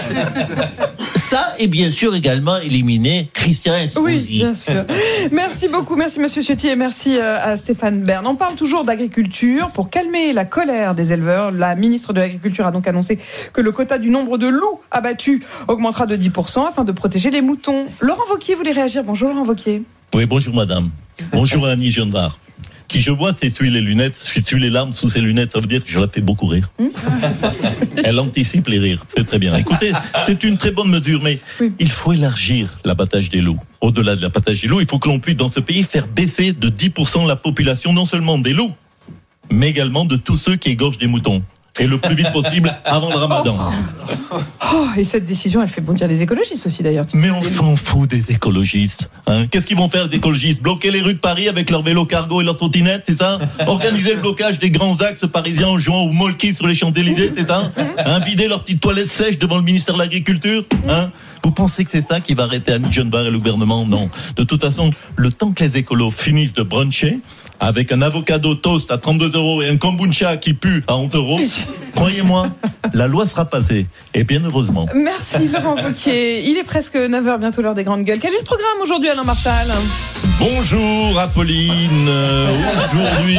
ça, et bien sûr également éliminer Christian Estrosi. Oui, bien sûr. Merci beaucoup, merci Monsieur Ciotti et merci à Stéphane Bern. On parle toujours d'agriculture. Pour calmer la colère des éleveurs, la ministre de l'Agriculture a donc annoncé que le quota du nombre de loups abattus augmentera de dix pour cent afin de protéger les moutons. Laurent Wauquiez voulait réagir. Bonjour Laurent Wauquiez. Oui, bonjour madame. Bonjour Annie Genevard. Qui je vois s'essuie les lunettes, s'essuie les larmes sous ses lunettes, ça veut dire que je la fais beaucoup rire. Mmh. Elle anticipe les rires, c'est très bien. Écoutez, c'est une très bonne mesure, mais oui. Il faut élargir l'abattage des loups. Au-delà de l'abattage des loups, il faut que l'on puisse dans ce pays faire baisser de dix pour cent la population, non seulement des loups, mais également de tous ceux qui égorgent des moutons. Et le plus vite possible avant le ramadan. Oh. Oh, et cette décision, elle fait bondir les écologistes aussi d'ailleurs. Mais on s'en fout des écologistes. Hein. Qu'est-ce qu'ils vont faire les écologistes? Bloquer les rues de Paris avec leurs vélos cargo et leurs trottinettes, c'est ça? Organiser le blocage des grands axes parisiens en jouant au molki sur les Champs-Élysées, c'est ça? Hein. Vider leurs petites toilettes sèches devant le ministère de l'Agriculture, hein? Vous pensez que c'est ça qui va arrêter Annie Genevard et le gouvernement? Non. De toute façon, le temps que les écolos finissent de bruncher, avec un avocado toast à trente-deux euros et un kombucha qui pue à onze euros, croyez-moi, la loi sera passée. Et bien heureusement. Merci Laurent Wauquiez. Il est presque neuf heures, bientôt l'heure des grandes gueules. Quel est le programme aujourd'hui, Alain Marchal? Bonjour Apolline. Aujourd'hui,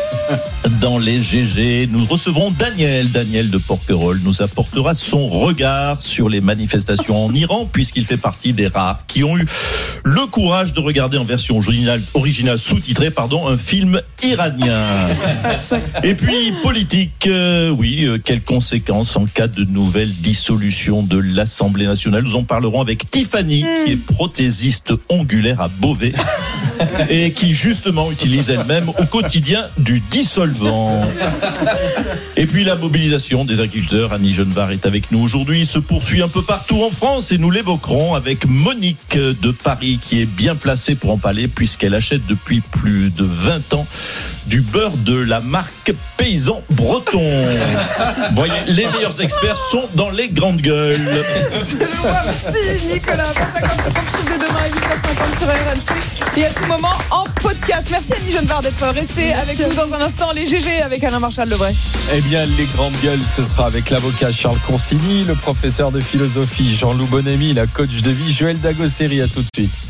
dans les G G, nous recevrons Daniel. Daniel de Porquerolles nous apportera son regard sur les manifestations en Iran, puisqu'il fait partie des rares qui ont eu le courage de regarder en version originale, originale sous-titrée, pardon, un film iranien. Et puis, politique, euh, oui, euh, quelles conséquences en cas de nouvelle dissolution de l'Assemblée nationale? Nous en parlerons avec Tiffany, mmh. qui est prothésiste ongulaire à Beauvais et qui justement utilise elle-même au quotidien du dissolvant. Et puis la mobilisation des agriculteurs, Annie Genevard est avec nous aujourd'hui, se poursuit un peu partout en France et nous l'évoquerons avec Monique de Paris qui est bien placée pour en parler puisqu'elle achète depuis plus de vingt ans du beurre de la marque Paysan Breton. Vous voyez, les meilleurs experts sont dans les grandes gueules. Merci Nicolas. Dès demain à huit heures cinquante sur R M C et à tout moment en podcast. Merci Annie Genevard d'être restée avec nous dans un instant. Les G G avec Alain Marchal-Lebray. Eh bien, les grandes gueules, ce sera avec l'avocat Charles Consigny, le professeur de philosophie Jean-Loup Bonamy, la coach de vie Joël Dagosseri. À tout de suite.